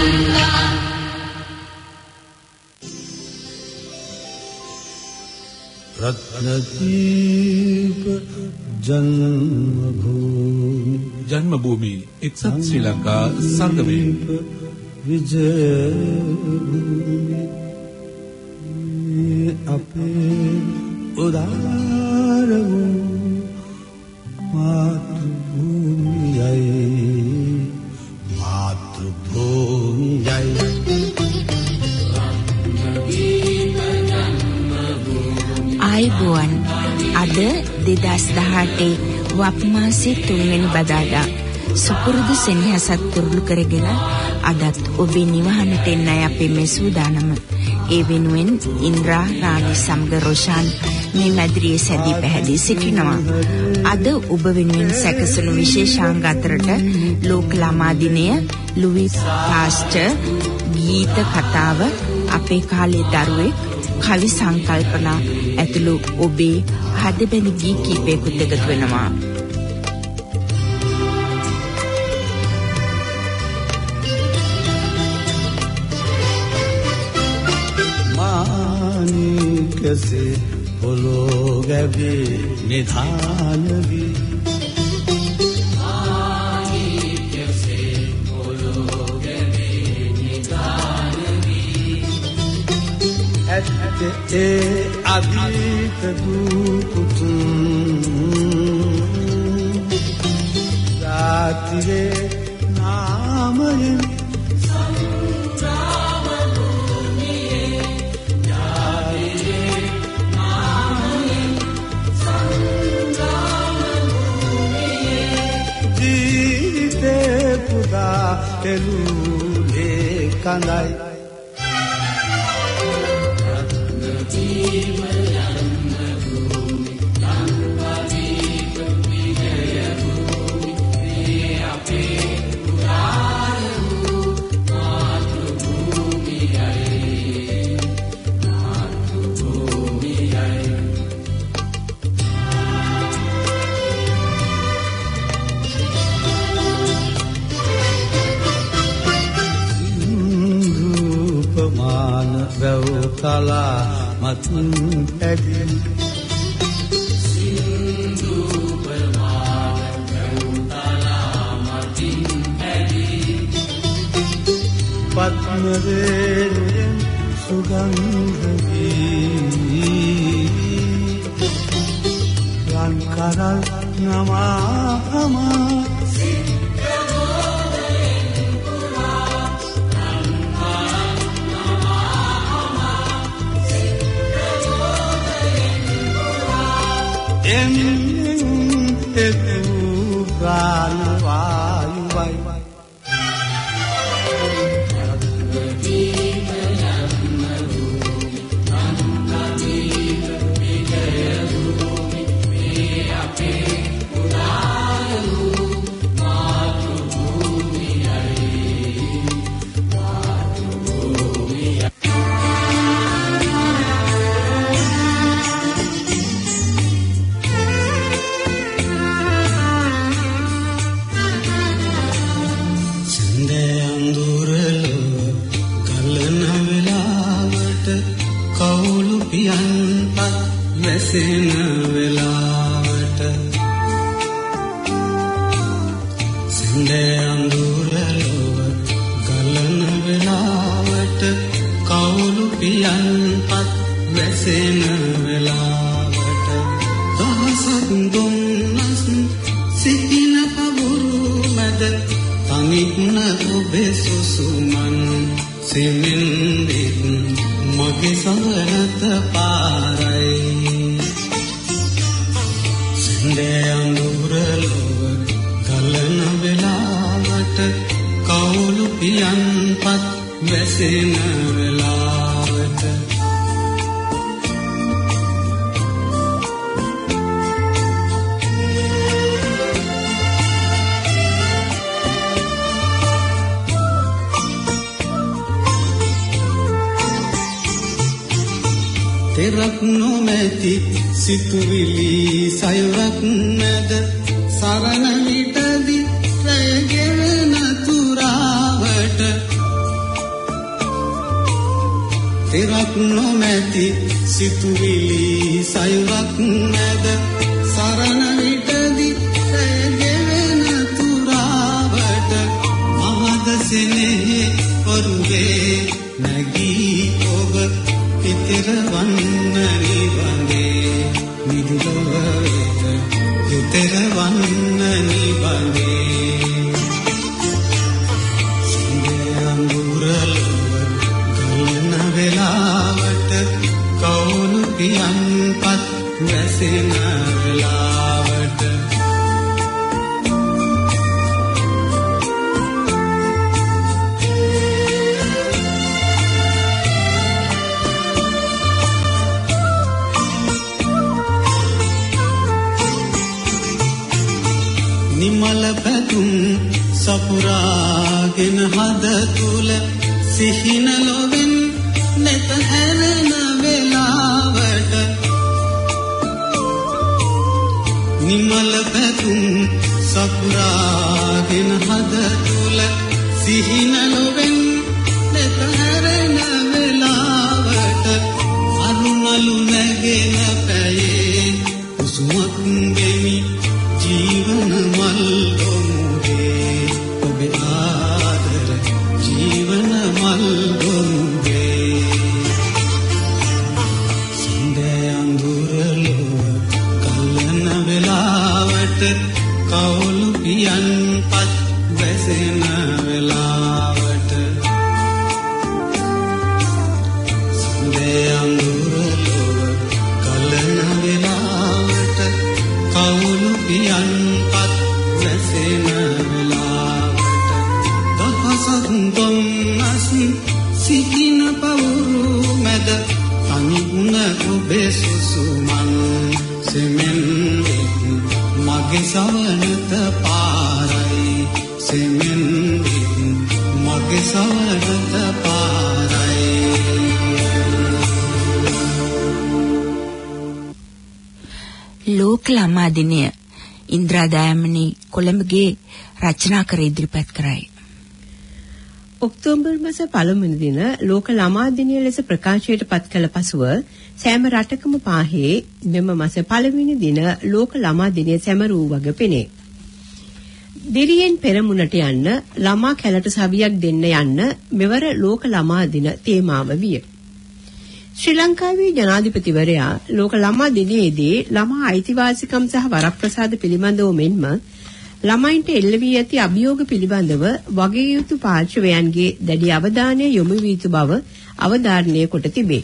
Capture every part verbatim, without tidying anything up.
रत्नदीप जन्मभूमि जन्मभूमि एकसठ श्रीलंका संगमे विजय अपे उदार मातृभूमि ආයුබෝවන් අද දෙදහස් දහඅටේ වප් මාසයේ තුන්වෙනි බදාදා සුපුරුදු සෙනෙහසත් තුරුළු කරගෙන අදත් ඔබේ නිවහනට එන්නයි අපේ මේ සූදානම. ඒ වෙනුවෙන් ඉන්ද්‍රා රාණි සමග රොෂාන් මේ මැදිරියේ සැදී පැහැදී සිටිනවා. අද ඔබ වෙනුවෙන් සැකසුණු විශේෂාංග අතරට ලෝක ළමා දිනය, ලුයි පාස්ටර්, ගීත කතාව, අපේ කාලේ දරුවෙක්, කවි සංකල්පනා ඇතුළු ඔබේ හදබැඳි ගී කීපයකුත් එකතු වෙනවා. मानिकसे बोलो गबे निधान भी मानिकसे बोलो गबे निधान भी ऐते ए Adit दूकुतुम रातिरे नामयन Telule kanai Kala matun edi Sindhu permana Kala matun edi Padmaden sugandhi Rankaral namama em etu pranavayu vai Terak no meti situvili sayurak mad sarana vitadi rayagena turawata තෙරක් නොමැති සිතුවිලි සයුරක් නැද සරණ විටදී රැගෙන තුරාවට මහද සෙනෙහි ඔරුවේ නැගී ඔබ පිටර වන්න නිවනේ නිදුලවට පිටර වන්න නිවනේ සිඳේ අඳුරල ගලන වෙලාවට කවුළු පියන්පත් වැසෙන වෙලාවට නිමල පැතුම් සපුරාගෙන හද තුල සිහින ලොවෙන් නැත හැරෙන වෙලාවට නිමල පැතුම් සපුරාගෙන හද තුල සිහින ලොවෙන් නැත හැරෙන වෙලාවට අරුණලු නැගෙන පැයේ කුසුමක් ගෙමි ජීවන මල් ගොමුගේ ඔබේ ආදර ජීවන මල් ගොමුගේ සිඳේ අඳුරලෝ කලන වෙලාවට කවුළු පියන්පත් වැසෙන වෙලාවට සිඳේ අඳුරලෝ කලන වෙලාවට කවුළු පියන්පත් වැසෙන වෙලාවට දහසක් දුම්නස් සිහින පවුරු මැද තනිවුණ ඔබේ සුසුමන් සෙමෙන් මගේ සවනත පාරයි සෙමෙන් මගේ සවනත පාරයි ලෝක ළමා දිනය ඉන්ද්‍රා දයාමනී කොළඹගේ රචනා කර ඉදිරිපත් කරයි. ඔක්තෝබර් මාස පළමුවන දින ලෝක ළමා දිනය ලෙස ප්‍රකාශයට පත් කළ පසුව සෑම රටකම පාහේ මෙම මාස පළවෙනි දින ලෝක ළමා දිනය සැමරූ වග පෙනේ. දිරියෙන් පෙරමුණට යන්න ළමා කැලට සවියක් දෙන්න යන්න මෙවර ලෝක ළමා දින තේමාව විය. ශ්‍රී ලංකාවේ ජනාධිපතිවරයා ලෝක ළමා දිනයේදී ළමා අයිතිවාසිකම් සහ වරප්‍රසාද පිළිබඳව මෙන්ම ළමයින්ට එල්ල වී ඇති අභියෝග පිළිබඳව වගකිව යුතු පාර්ශවයන්ගේ දැඩි අවධානය යොමු වී යුතු බව අවධාරණය කොට තිබේ.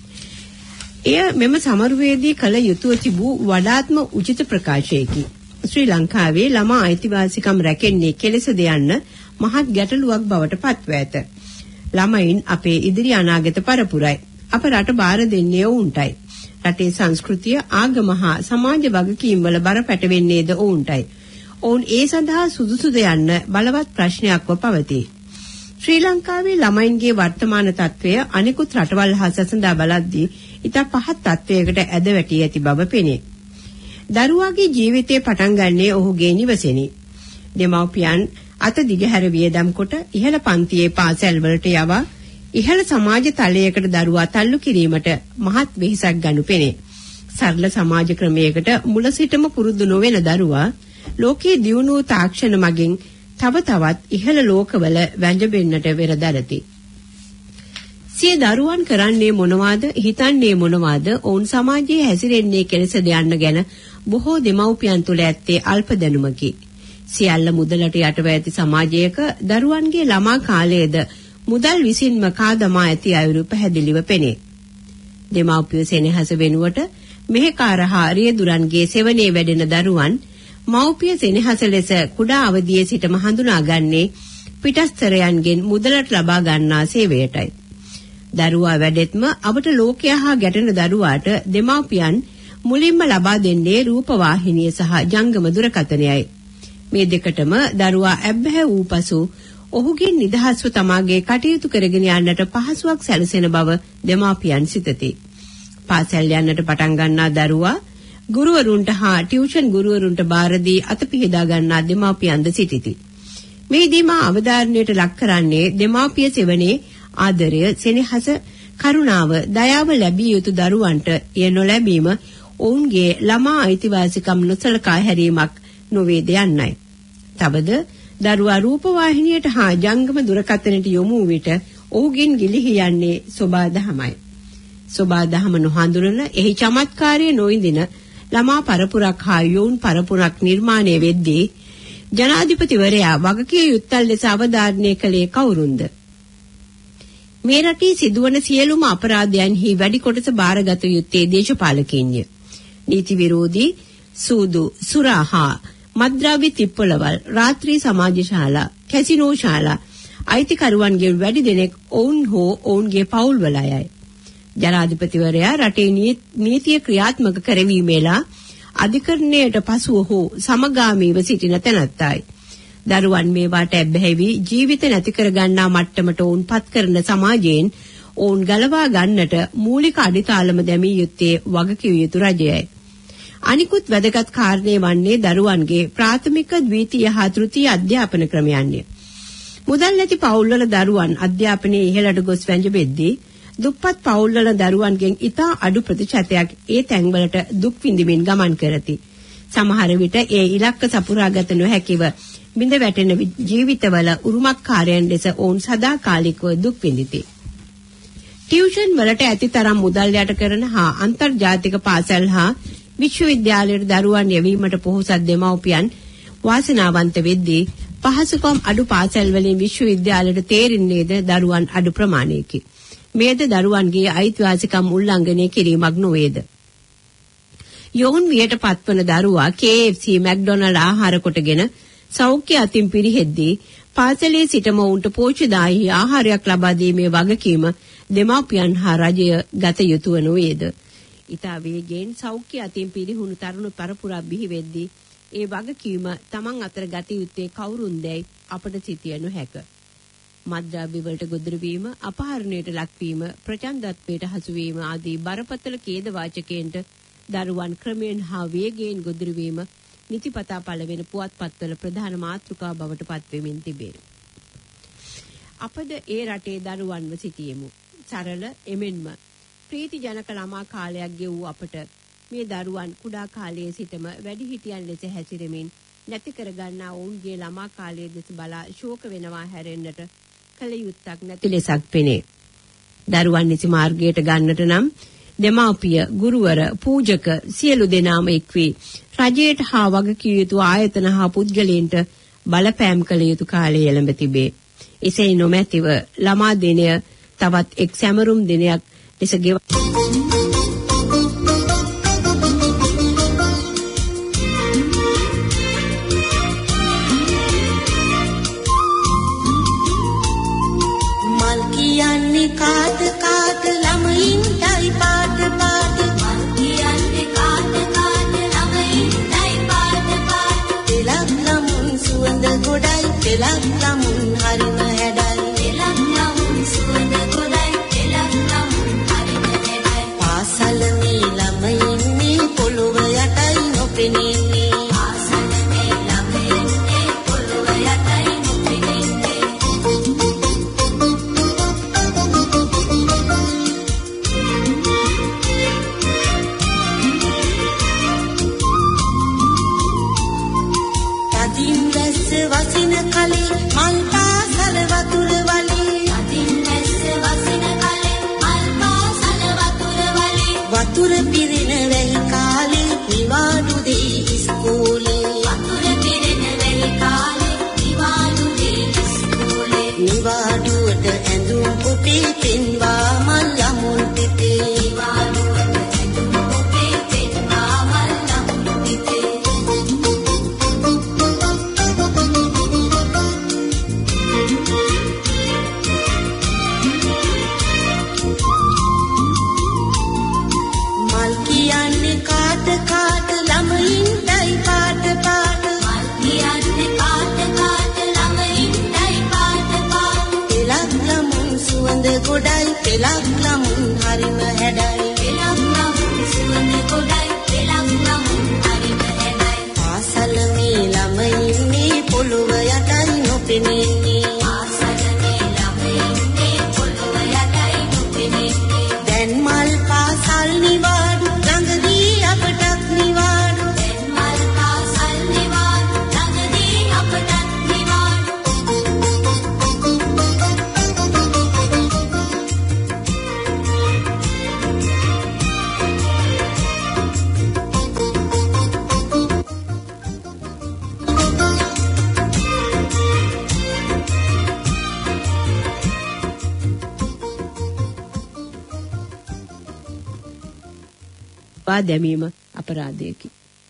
එය මෙම සමරුවේදී කළ යුතුව තිබූ වඩාත්ම උචිත ප්‍රකාශයකි. ශ්‍රී ලංකාවේ ළමා අයිතිවාසිකම් රැකෙන්නේ කෙලෙසද යන්න මහත් ගැටලුවක් බවට පත්ව ඇත. ළමයින් අපේ ඉදිරි අනාගත පරපුරයි. අප රට බාර දෙන්නේ ඔවුන්ටයි. රටේ සංස්කෘතිය ආගම හා සමාජ වගකීම් වල බර පැටවෙන්නේද ඔවුන්ටයි. ඔවුන් ඒ සඳහා සුදුසුද යන්න බලවත් ප්‍රශ්නයක්ව පවතී. ශ්‍රී ලංකාවේ ළමයින්ගේ වර්තමාන තත්ත්වය අනෙකුත් රටවල් හා සසඳා බලද්දී ඉතා පහත් තත්ත්වයකට ඇද වැටී ඇති බව පෙනේ. දරුවාගේ ජීවිතය පටන් ගන්නේ ඔහුගේ නිවසේනි. දෙමව්පියන් අත දිගහැර වියදම් කොට ඉහළ පන්තියේ පාසල් වලට යවා ඉහළ සමාජ තලයකට දරුවා තල්ලු කිරීමට මහත් වෙහෙසක් ගනු පෙනේ. සරල සමාජ ක්‍රමයකට මුල සිටම පුරුදු නොවන දරුවා ලෝකයේ දියුණුව තාක්ෂණ මගින් තව තවත් ඉහළ ලෝකවල වැඳෙන්නට වෙරදරති. සිය දරුවන් කරන්නේ මොනවාද, හිතන්නේ මොනවාද, ඔවුන් සමාජයේ හැසිරෙන්නේ කෙලෙසද යන්න ගැන බොහෝ දෙමව්පියන් තුළ ඇත්තේ අල්ප දැනුමකි. සියල්ල මුදලට යටව ඇති සමාජයක දරුවන්ගේ ළමා කාලයේද මුදල් විසින්ම කාදමා ඇති අයුරු පැහැදිලිව පෙනේ. දෙමව්පිය සෙනෙහස වෙනුවට මෙහෙකාර හා රියදුරන්ගේ සෙවණේ වැඩෙන දරුවන් මව්පිය සෙනෙහස ලෙස කුඩා අවදියේ සිටම හඳුනාගන්නේ පිටස්තරයන්ගෙන් මුදලට ලබා ගන්නා සේවයටයි. දරුවා වැඩෙත්ම අපට ලෝකයා හා ගැටෙන දරුවාට දෙමව්පියන් මුලින්ම ලබා දෙන්නේ රූපවාහිනිය සහ ජංගම දුරකථනයයි. මේ දෙකටම දරුවා ඇබ්බැහි වූ පසු ඔහුගෙන් නිදහස්ව තමාගේ කටයුතු කරගෙන යන්නට පහසුවක් සැලසෙන බව දෙමාපියන් සිතති. පාසල් යන්නට පටන් ගන්නා දරුවා ගුරුවරුන්ට හා ටියුෂන් ගුරුවරුන්ට බාර දී අතපිහදා ගන්නා දෙමාපියන්ද සිටිති. මේදී මා අවධාරණයට ලක් කරන්නේ දෙමාපිය සෙවණේ ආදරය, සෙනෙහස, කරුණාව, දයාව ලැබිය යුතු දරුවන්ට එය නොලැබීම ඔවුන්ගේ ළමා අයිතිවාසිකම් නොසලකා හැරීමක් නොවේද යන්නයි. තවද දරුවා රූපවාහිනියට හා ජංගම දුරකථනයට යොමු විට ඔහුගෙන් ගිලිහි යන්නේ සෝබාදහමයි. සෝබාදහම නොහඳුනන එහි චමත්කාරය නොඉඳින ළමා පරපුරක් හා යොවුන් පරපුරක් නිර්මාණය වෙද්දී ජනාධිපතිවරයා වගකිය යුත්තල් ලෙස අවධාරණය කළේ කවුරුන්ද? මේ රටේ සිදුවන සියලුම අපරාධයන්හි වැඩි කොටස බාරගත යුත්තේ දේශපාලකයින්ය. නීති විරෝධී සූදු, සුරා හා මත්ද්‍රව්‍ය තිප්පොළවල්, රාත්‍රී සමාජශාලා, කැසිනෝ ශාලා අයිතිකරුවන්ගේ වැඩි දෙනෙක් ඔවුන් හෝ ඔවුන්ගේ පවුල්වල අයයි. ජනාධිපතිවරයා රටේ නීතිය ක්‍රියාත්මක කරවීමේලා අධිකරණයට පසුව හෝ සමගාමීව සිටින තැනැත්තයි. දරුවන් මේවාට ඇබ්බැහිවි ජීවිත නැති කර ගන්නා මට්ටමට ඔවුන් පත් කරන සමාජයෙන් ඔවුන් ගලවා ගන්නට මූලික අඩිතාලම දැමිය යුත්තේ වගකිව යුතු රජයයි. අනිකුත් වැදගත් කාරණේ වන්නේ දරුවන්ගේ ප්‍රාථමික, ද්විතීය හා තෘතීය අධ්‍යාපන ක්‍රමයන්ය. මුදල් නැති පවුල්වල දරුවන් අධ්‍යාපනයේ ඉහළට ගොස් වැංජෙද්දී දුප්පත් පවුල්වල දරුවන්ගෙන් ඉතා අඩු ප්‍රතිශතයක් ඒ තැන්වලට දුක් විඳින්මින් ගමන් කරති. සමහර විට ඒ ඉලක්ක සපුරාගත නොහැකිව බිඳ වැටෙන ජීවිතවල උරුමකාරයන් ලෙස ඔවුන් සදාකාලිකව දුක් විඳිති. ටියුෂන් වලට ඇතිතරම් මුදල් යට කරන හා අන්තර්ජාතික පාසල් හා විශ්වවිද්‍යාලයට දරුවන් යැවීමට පොහොසත් දෙමව්පියන් වාසනාවන්ත වෙද්දී පහසුකම් අඩු පාසල් වලින් විශ්වවිද්‍යාලයට තේරෙන්නේද දරුවන් අඩු ප්‍රමාණයකි. මේද දරුවන්ගේ අයිතිවාසිකම් උල්ලංඝනය කිරීමක් නොවේද? යොවුන් වියට පත්වන දරුවා කේ එෆ් සී, මැක්ඩොනල්ඩ් ආහාර කොටගෙන සෞඛ්‍ය අතින් පිරිහෙද්දී පාසලේ සිටම ඔවුන්ට පෝෂ්‍යදායී ආහාරයක් ලබා දීමේ වගකීම දෙමාපියන් හා රජය ගත යුතු නොවේද? ඉතා වේගයෙන් සෞඛ්‍ය අතින් පිරිහුණු තරුණ පරපුරක් බිහි වෙද්දී ඒ වගකීම තමන් අතර ගත යුත්තේ කවුරුන්දැයි අපට සිතිය නොහැක. මත්ද්‍රව්‍ය වලට ගොදුරු වීම, අපහරණයට ලක්වීම, ප්‍රචණ්ඩත්වයට හසුවීම ආදී බරපතල ඛේද වාචකයන්ට දරුවන් ක්‍රමයෙන් හා වේගයෙන් ගොදුරු වීම නිතිපතා පළවෙන පුවත්පත්වල ප්‍රධාන මාතෘකා බවට පත්වෙමින් තිබේ. අපද ඒ රටේ දරුවන්ව සිටියෙමු. සරල එමෙන්ම ප්‍රීතිජනක ළමා කාලයක් ගෙවූ අපට මේ දරුවන් කුඩා කාලයේ සිටම වැඩිහිටියන් ලෙස හැසිරෙමින් නැති කරගන්නා ඔවුන්ගේ ළමා කාලයේ දෙස බලා ශෝක වෙනවා හැරෙන්නට කල යුත්තක් නැති ලෙසක් පෙනේ. දරුවන් නිසි මාර්ගයට ගන්නට නම් දෙමාපිය, ගුරුවර, පූජක සියලු දෙනාම එක්වී රජයට හා වගකිව යුතු ආයතන හා පුද්ගලයන්ට බලපෑම් කළ යුතු කාලය එළඹ තිබේ. එසේ නොමැතිව ළමා දිනය තවත් එක් සැමරුම් දිනයක් ලෙස ගෙව කාට කාට ළමයින්ටයි පාට පාට මල් කියන්නේ කාට කාට ළමයින්ටයි පාට පාට පෙලක් ළමුන් සුවඳ ගොඩයි පෙලක් ළමුන් හරිම හැඩයි පෙලක් ළමුන් සුවඳ ගොඩයි පෙලක් ළමුන් හරිම හැඩයි පාසල මේ ළමයින්නේ පොළොව යටයි නොපෙනෙන්නේ පාසල මේ ළමයින්නේ පොළොව යටයි නොපෙනෙන්නේ වසින කලේ මල් පාසල වතුර වලේ අදින් නැස්ස වසින කලේ මල් පාසල වතුර වලේ වතුර පිරෙන වෙයි කාලේ නිවාඩු දෙයි ඉස්කෝලේ වතුර පිරෙන වෙයි කාලේ නිවාඩු දෙයි ඉස්කෝලේ නිවාඩුවට ඇඳුම් පොතේ පෙන්වා මල් යමුන් පිටේ නිවාඩුවට ඇඳුම් පොතේ පෙන්වා මල් යමුන් පිටේ කාට කාට ළමයින්ටයි පාට පාට මල් කියන්නේ කාට කාට ළමයින්ටයි පාට පාට පෙලක් ළමුන් සුවඳ ගොඩයි පෙලක් ළමුන් හරිම හැඩයි පෙලක් ළමුන් සුවඳ ගොඩයි පෙලක් ළමුන් හරිම හැඩයි පාසල මේ ළමයින්නේ පොළොව යටයි නොපෙනෙන්නේ පාසල මේ ළමයින්නේ පොළොව යටයි නොපෙනෙන්නේ අබ්බා දැමීම අපරාධයකි.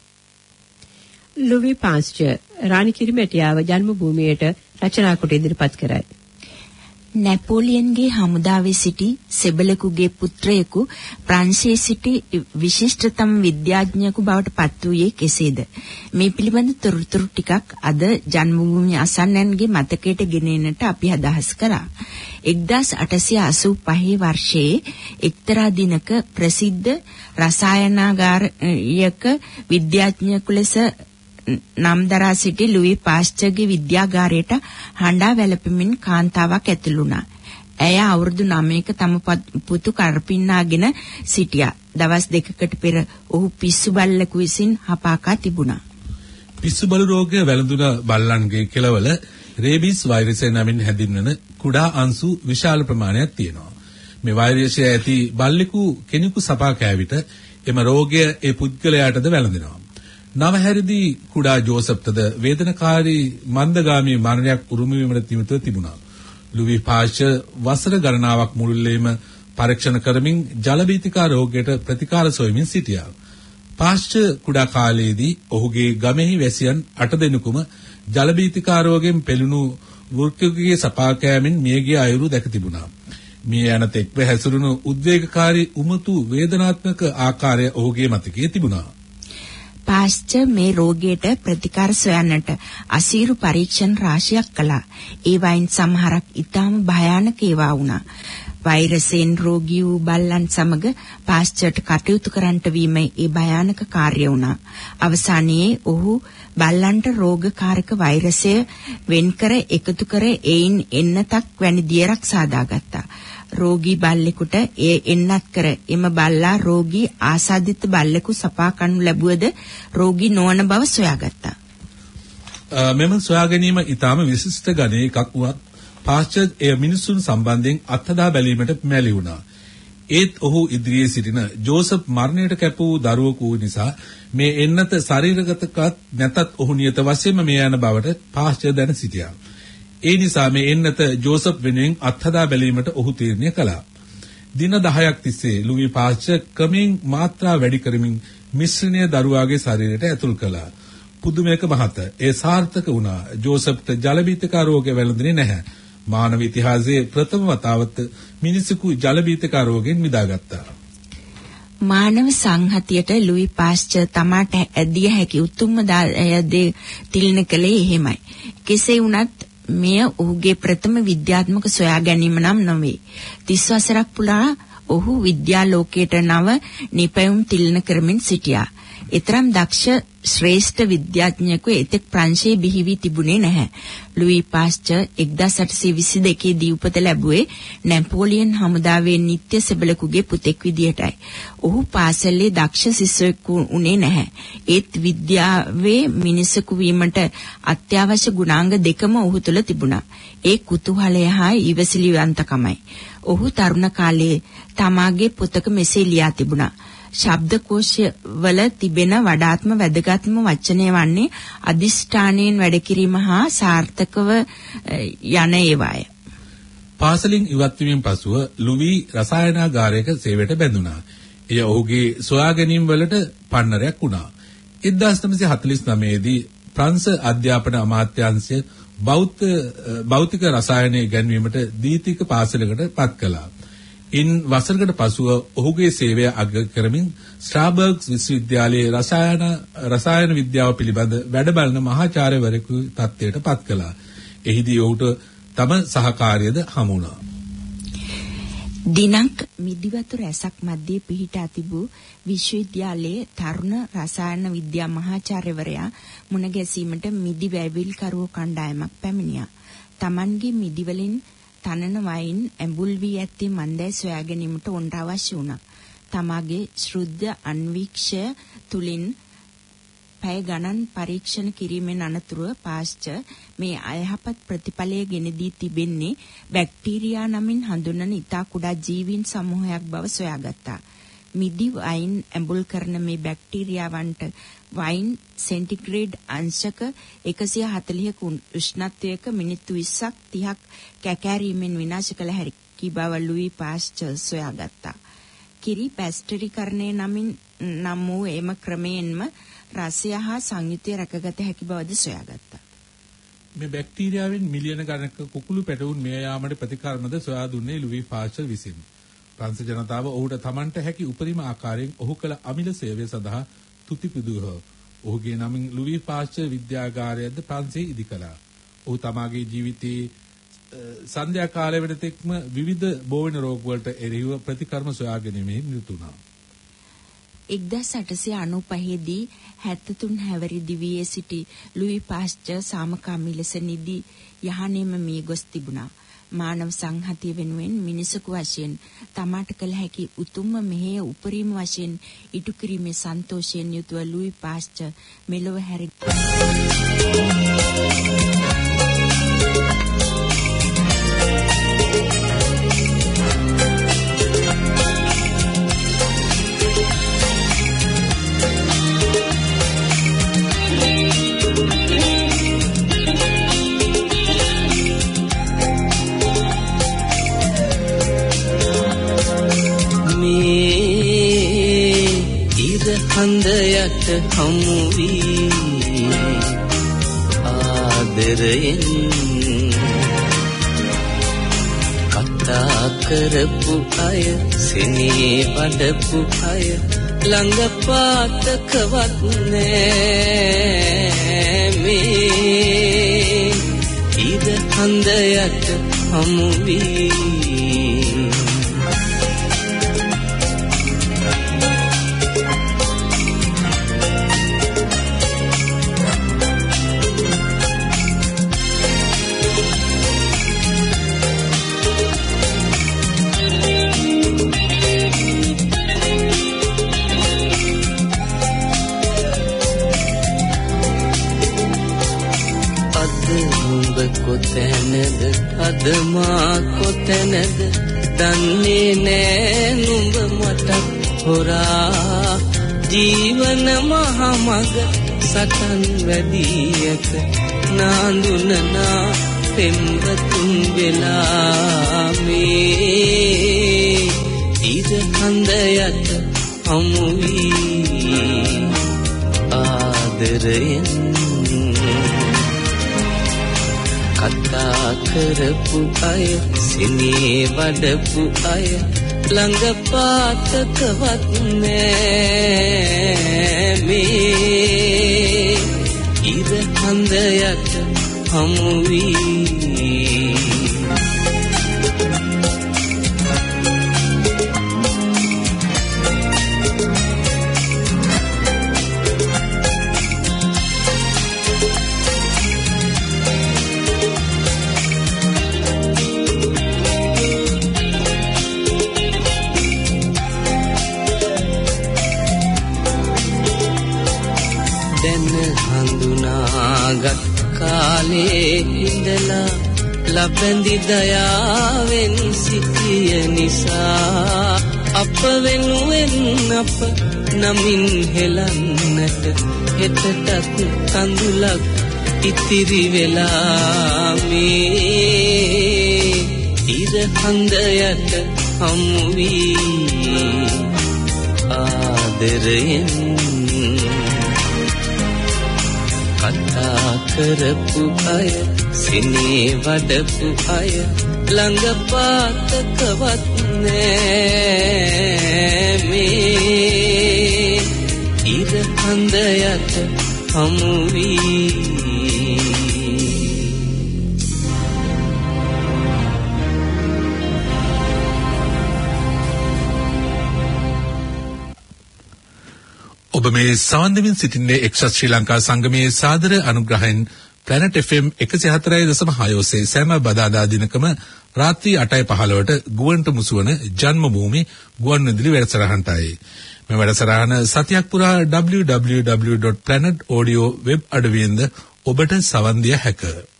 ලුවි පාස්චර් රාණි කිරිමැටියාව ජන්ම භූමියට රචනා කොට ඉදිරිපත් කරයි. නැපෝලියන්ගේ හමුදාවේ සිටි සෙබලෙකුගේ පුත්‍රයෙකු ප්‍රංශයේ සිටි විශිෂ්ටතම විද්‍යාඥයෙකු බවට පත් වූයේ කෙසේද? මේ පිළිබඳ තොරතුරු ටිකක් අද ජන්මභූමි අසන්නන්ගේ මතකයට ගෙනෙන්නට අපි අදහස් කරා. එක්දාස් අටසිය අසූ පහ වර්ෂයේ එක්තරා දිනක ප්‍රසිද්ධ රසායනාගාරයක විද්‍යාඥයෙකු ලෙස නම් දරා සිටි ලුයි පාස්චර්ගේ විද්‍යාගාරයට හඬා වැළපෙමින් කාන්තාවක් ඇතුළු වුණා. ඇය අවුරුදු නවයක තම පුතු කරපින්නාගෙන සිටියා. දවස් දෙකකට පෙර ඔහු පිස්සු බල්ලෙකු විසින් හපාකා තිබුණා. පිස්සු බලු රෝගය වැළඳුන බල්ලන්ගේ කෙළවල රේබිස් වෛරසය නමින් හැඳින්වෙන කුඩා අංශු විශාල ප්‍රමාණයක් තියෙනවා. මේ වෛරසය ඇති බල්ලෙකු කෙනෙකු සපා කෑ විට එම රෝගය ඒ පුද්ගලයාටද වැළඳෙනවා. නවහැරිදී කුඩා ජෝසප්ටද වේදනකාරී මන්දගාමී මරණයක් උරුම වීමට තිමිතව තිබුණා. ලුවි පාස්චර් වසර ගණනාවක් මුළුල්ලේම පරීක්ෂණ කරමින් ජලබීතිකා රෝගයට ප්‍රතිකාර සොයමින් සිටියා. පාස්චර් කුඩා කාලයේදී ඔහුගේ ගමෙහි වැසියන් අට දෙනෙකුම ජලබීතිකා රෝගයෙන් පෙළුණු වෘක්කගේ සපා කෑමෙන් මියගිය අයුරු දැක තිබුණා. මිය යන තෙක්ව හැසිරුණු උද්වේගකාරී උමතු වේදනාත්මක ආකාරය ඔහුගේ මතකයේ තිබුණා. පාස්චර් මේ රෝගයට ප්‍රතිකාර සොයන්නට අසීරු පරීක්ෂණ රාශියක් කළා. ඒ වයින් සමහරක් ඉතාම භයානක ඒවා වුණා. වෛරසයෙන් රෝගී වූ බල්ලන් සමග පාස්චර්ට කටයුතු කරන්නට වීම ඒ භයානක කාර්ය වුණා. අවසානයේ ඔහු බල්ලන්ට රෝගකාරක වෛරසය වෙන්කර එකතු කර එයින් එන්නතක් වැනි දියරක් සාදාගත්තා. රෝගී බල්ලෙකුට ඒ එන්නත් කර එම බල්ලා රෝගී ආසාදිත බල්ලෙකු සපා කනු ලැබුවද රෝගී නොවන බව සොයාගත්තා. මෙම සොයා ගැනීම ඊටාම විශිෂ්ට ගණයේ එකක් වුවත් පාස්චර් එය මිනිසුන් සම්බන්ධයෙන් අත්හදා බැලීමට මැලි වුණා. ඒත් ඔහු ඉදිරියේ සිටින ජෝසප් මරණයට කැප වූ දරුවෙකු නිසා මේ එන්නත ශරීරගතකත් නැතත් ඔහු නියත වශයෙන්ම මේ යන බවට පාස්චර් දැන සිටියා. ඒ නිසා මේ එන්නත ජෝසප් වෙනුවෙන් අත්හදා බැලීමට ඔහු තීරණය කළා. දින දහයක් තිස්සේ ලුවි පාස්චර් ක්‍රමයෙන් මාත්‍රා වැඩි කරමින් මිශ්‍රණය දරුවාගේ ශරීරයට ඇතුල් කළා. පුදුමයක මහත ඒ සාර්ථක වුණා. ජෝසප්ට ජලබීතිකා රෝගය වැළඳුනේ නැහැ. මානව ඉතිහාසයේ ප්‍රථම වතාවට මිනිසෙකු ජලබීතිකා රෝගයෙන් මිදාගත්තා. මානව සංහතියට ලුයි පාස්චර් තමාට ඇදිය හැකි උතුම්ම දේ තිළින කළේ එහෙමයි. කෙසේ වුණත් මෙය ඔහුගේ ප්‍රථම විද්‍යාත්මක සොයා ගැනීම නම් නොවේ. තිස් වසරක් පුරා ඔහු විද්‍යා ලෝකයට නව නිපැයුම් තිළින කරමින් සිටියා. ඊතරම් දක්ෂ ශ්‍රේෂ්ඨ විද්‍යාඥයෙකු එතෙක් ප්‍රංශයේ බිහි වී තිබුණේ නැහැ. ලුයි පාස්චර් එක්දාස් අටසිය විසි දෙකේ දී උපත ලැබුවේ නැපෝලියන් හමුදාවේ නිත්‍ය සෙබළෙකුගේ පුතෙක් විදියටයි. ඔහු පාසලේ දක්ෂ ශිෂ්‍යයෙකු උනේ නැහැ. ඒත් විද්‍යාවේ මිනිසෙකු වීමට අත්‍යවශ්‍ය ගුණාංග දෙකම ඔහු තුළ තිබුණා. ඒ කුතුහලය හා ඉවසිලිවන්තකමයි. ඔහු තරුණ කාලයේ තමාගේ පොතක මෙසේ ලියා තිබුණා. ශබ්දකෝෂය වල තිබෙන වඩාත්ම වැදගත්ම වචනය වන්නේ අදිෂ්ඨානයෙන් වැඩ කිරීම හා සාර්ථකව යන ඒවාය. පාසලින් ඉවත් වීමෙන් පසුව ලුවි රසායනාගාරයක සේවයට බැඳුණා. එය ඔහුගේ සොයා ගැනීම් වලට පන්නරයක් වුණා. එක්දාස් නවසිය හතළිස් නවය දී ප්‍රංශ අධ්‍යාපන අමාත්‍යාංශය භෞතික භෞතික රසායන ඉගැන්වීමට දීතික පාසලකට පත් කළා. ඉන් වසරකට පසුව ඔහුගේ සේවය අග කරමින් ස්ට්‍රාබර්ග්ස් විශ්වවිද්‍යාලයේ රසායන රසායන විද්‍යාව පිළිබඳ වැඩ බලන මහාචාර්යවරයෙකු තත්ත්වයට පත් කළා. එහිදී ඔහුට තම සහකාරියද හමු වුණා. දිනක් මිදිවතු රැසක් මැද්දේ පිහිටා තිබූ විශ්වවිද්‍යාලයේ තරුණ රසායන විද්‍යා මහාචාර්යවරයා මුණ ගැසීමට මිදි වැවිල්කරුවෝ කණ්ඩායමක් පැමිණියා. Tamanගේ මිදි වලින් තනන වයින් ඇඹුල් වී ඇත්තේ මන්දයි සොයා ගැනීමට උන්ට අවශ්‍ය වුණා. තමාගේ ශ්‍රද්ධ අන්වීක්ෂය තුලින් පැය ගණන් පරීක්ෂණ කිරීමෙන් අනතුරුව පාස්චර් මේ අයහපත් ප්‍රතිඵලය ගෙන දී තිබෙන්නේ බැක්ටීරියා නමින් හඳුන්වන ඉතා කුඩා ජීවීන් සමූහයක් බව සොයාගත්තා. මිදි වයින් ඇඹුල් කරන මේ බැක්ටීරියාවන්ට වයින් සෙන්ටිග්‍රේඩ් අංශක එකසිය හතළිහක උෂ්ණත්වයක මිනිත්තු විස්සක් තිහක් කැකෑරීමෙන් විනාශ කළ හැකි බව ලුයි පාස්චර් සොයාගත්තා. කිරි පැස්ටරිකරණය නමින් නම් වූ එම ක්‍රමයෙන්ම රසය හා සංයුතිය රැකගත හැකි බවද සොයාගත්තා. මේ බැක්ටීරියාවෙන් මිලියන ගණනක කුකුළු පැටවුන් මිය යාමට ප්‍රතිකර්මද සොයා දුන්නේ ලුවී පාස්චර් විසින්. ප්‍රංශ ජනතාව ඔහුට තමන්ට හැකි උපරිම ආකාරයෙන් ඔහු කළ අමිල සේවය සඳහා තුති පිදුවහ. ඔහුගේ නමින් ලුවී පාස්චර් විද්‍යාගාරයක්ද ප්‍රංශයේ ඉදි කළා. ඔහු තමාගේ ජීවිතයේ සන්ධ්‍යා කාලය වෙනතෙක්ම විවිධ බෝවෙන රෝග වලට එරෙහිව ප්‍රතිකර්ම සොයා ගැනීමෙහි නිරත වුණා. එක්දහස් අටසිය අනූපහේ දී හැත්තෑතුන් හැවිරි දිවියේ සිටි ලුයි පාස්චර් සාමකාමී ලෙස නිදි යහනේම මිය ගොස් තිබුණා. මානව සංහතිය වෙනුවෙන් මිනිසෙකු වශයෙන් තමාට කළ හැකි උතුම්ම මෙහෙය උපරිම වශයෙන් ඉටු කිරීමේ සන්තෝෂයෙන් යුතුව ලුයි පාස්චර් මෙලොව හැරි හඳයට හමු වී ආදරයෙන් කතා කරපු අය සෙනේ වඩපු අය ළඟ පාතකවත් නෑ මේ ඉර හඳයට හමු වී කොතැනද අද මා කොතැනද දන්නේ නෑ නුඹ මට හොරා ජීවන මහමග සටන් වැඩියක නාඳුනනා පෙම්වතුන් වෙලා මේ ඉර හඳයට හමු වී ආදරයෙන් කතා කරපු අය සෙනේ වඩපු අය ළඟ පාතකවත් නෑ මේ ඉර හඳයට හමු වී හඳුනාගත් කාලේ ඉඳලා ලබැඳි දයාවෙන් සිටිය නිසා අප වෙනුවෙන් අප නමින් හෙලන්නට හෙටටත් කඳුලක් ඉතිරි වෙලා මේ ඉර හඳයට හමු වී ආදරයෙන් කතා කරපු අය සෙනේ වඩපු අය ළඟ පාතකවත් නෑ මේ ඉර හඳයට හමු වී ඔබ මේ සවන්දමින් සිටින්නේ එක්සත් ශ්‍රී ලංකා සංගමයේ සාදර අනුග්‍රහයෙන් Planet එෆ් එම් එකසිය හතරයි දශම හය ඔස්සේ සෑම බදාදා දිනකම රාත්‍රී අටයි පහළොවට ගුවන්ට මුසුවන ජන්ම භූමි ගුවන් විදුලි වැඩසටහනටයි. මේ වැඩසටහන සතියක් පුරා W W W dot planet audio web අඩවියෙන්ද ඔබට සවන් දිය හැක.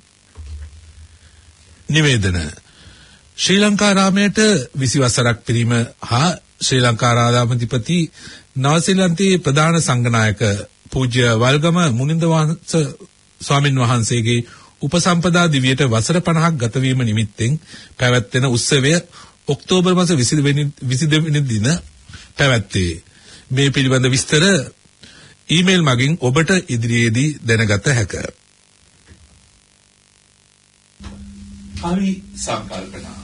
නිවේදන ශ්‍රී ලංකාරාමයට විසි වසරක් පිරීම හා ශ්‍රී ලංකාරාමාධිපති නවසීලන්තයේ ප්‍රධාන සංඝනායක පූජ්‍ය වල්ගම මුනින්ද වහන්ස ස්වාමින් වහන්සේගේ උපසම්පදා දිවියට වසර පනහක් ගත වීම නිමිත්තෙන් පැවැත්වෙන උත්සවය ඔක්තෝබර් මාස විසි වෙනි දින පැවැත්තේ. මේ පිළිබඳ විස්තර ඊමේල් මගින් ඔබට ඉදිරියේදී දැනගත හැකිය. කවි සංකල්පනා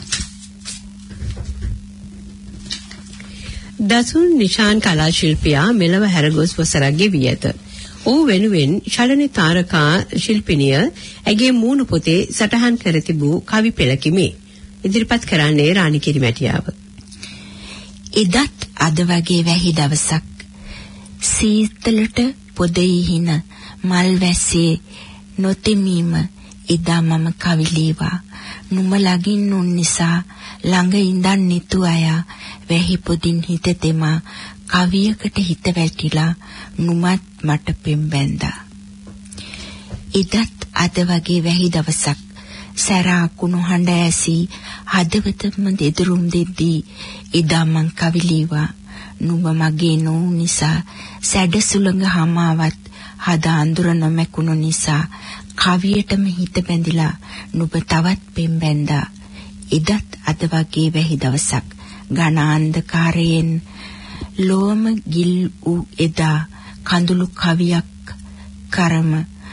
දසුන් නිශාන් කලා ශිල්පියා මෙලව හැරගොස් වසරක් ගෙවී ඇත. ඔහු වෙනුවෙන් ශලනි තාරකා ශිල්පිනිය ඇගේ මූණු පොතේ සටහන් කර තිබූ කවි පෙළකිමි. ඉදිරිපත් කරන්නේ රාණිකිරි මැටියාව. එදත් අද වගේ වැහි දවසක් සීතලට පොදෙහි හින මල් වැස්සේ නොතෙමීම එදා මම කවි ලීවා. නුඹ ළඟින් උන් නිසා ළඟ ඉඳන් නිතු අය වැහි පොදින් හිත තෙමා කවියකට හිත වැටිලා නුඹත් මට පෙම්බැන්දා. එදත් අද වගේ වැහි දවසක් සැරා කුණු හඬ ඇසී හදවතම දෙදරුම් දෙද්දී එදා මං කවි ලීවා. නුඹ මගේ නෝ නිසා සැඩ සුළඟ හමාවත් හද අඳුර නොමැකුණු නිසා කවියටම හිත බැඳිලා නුඹ තවත් පෙම්බැන්දා. එදත් අද වගේ වැහි දවසක් ඝන අන්ධකාරයෙන් ලෝම ගිල් වූ එදා කඳුළු කවියක් කරම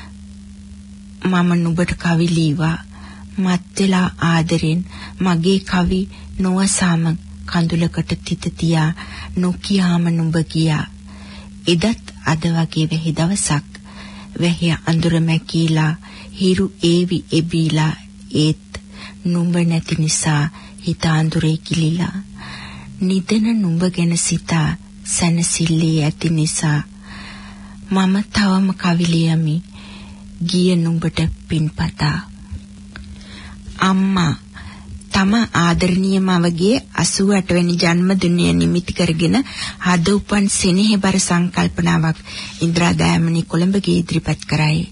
මම නුඹට කවි ලීවා. මත් වෙලා ආදරෙන් මගේ කවි නොවසාම කඳුලකට තිත තියා නොකියාම නුඹ ගියා. එදත් අද වගේ වැහි දවසක් වැහි අඳුර මැකීලා හිරු ඒවි එබීලා ඒත් නුඹ නැති නිසා හිත අඳුරේ කිලිලා. නිදන නුඹ ගැන සිතා සැනසෙල්ලේ ඇති නිසා මම තවම කවි ලියමි ගිය නුඹට පින්පතා. අම්මා තම ආදරණීය මවගේ අසූ අට වෙනි ජන්මදිනය නිමිති කරගෙන හද උපන් සෙනෙහබර සංකල්පනාවක් ඉන්ද්‍රා දයාමනී කොළඹගේ ඉදිරිපත් කරයි.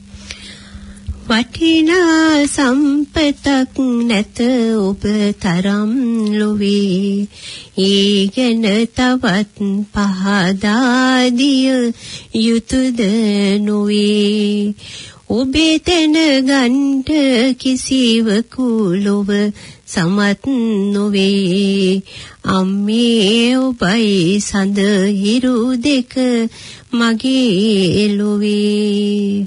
වටිනා සම්පතක් නැත ඔබ තරම් ලොවේ ඊගෙන තවත් පහදා දිය යුතුයද නොවේ. ඔබේ තන ගන්ට කිසිවකු ලොව සමත් නොවේ. අම්මේ ඔබයි සඳ හිරු දෙක මගේ ලොවේ.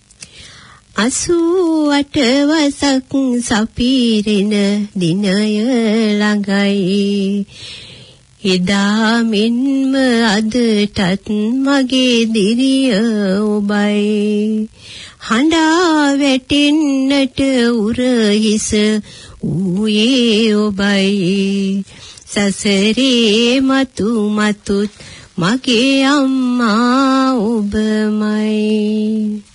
අසූ අට වසක් සපිරෙන දිනය ළඟයි. එදා මෙන්ම අදටත් මගේ දිරිය ඔබයි. හඬා වැටෙන්නට උරහිස ඌයේ ඔබයි. සසරේ මතු මතුත් මගේ අම්මා ඔබමයි.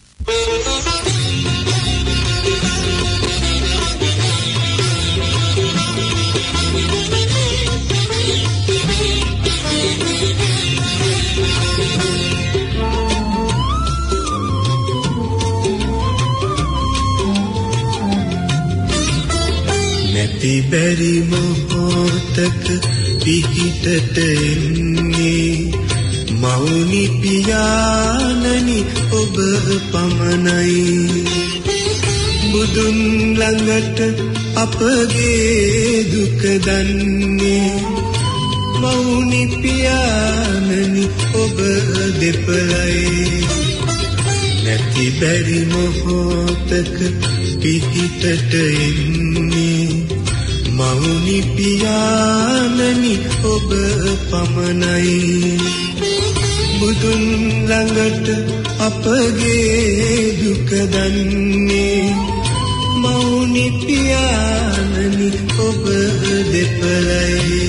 තිබැරි මොහොතක පිහිටට එන්නේ මෞනි පියාණනි ඔබ පමණයි. බුදුන් ළඟට අපගේ දුක දන්නේ මෞනි පියාණනි ඔබ දෙපළයි. නැති බැරි මොහොතක පිහිටට එන්නේ මෞනි පියාණනි ඔබ පමණයි. බුදුන් ළඟට අපගේ දුක දන්නේ මෞනි පියාණනි ඔබ දෙපළයි.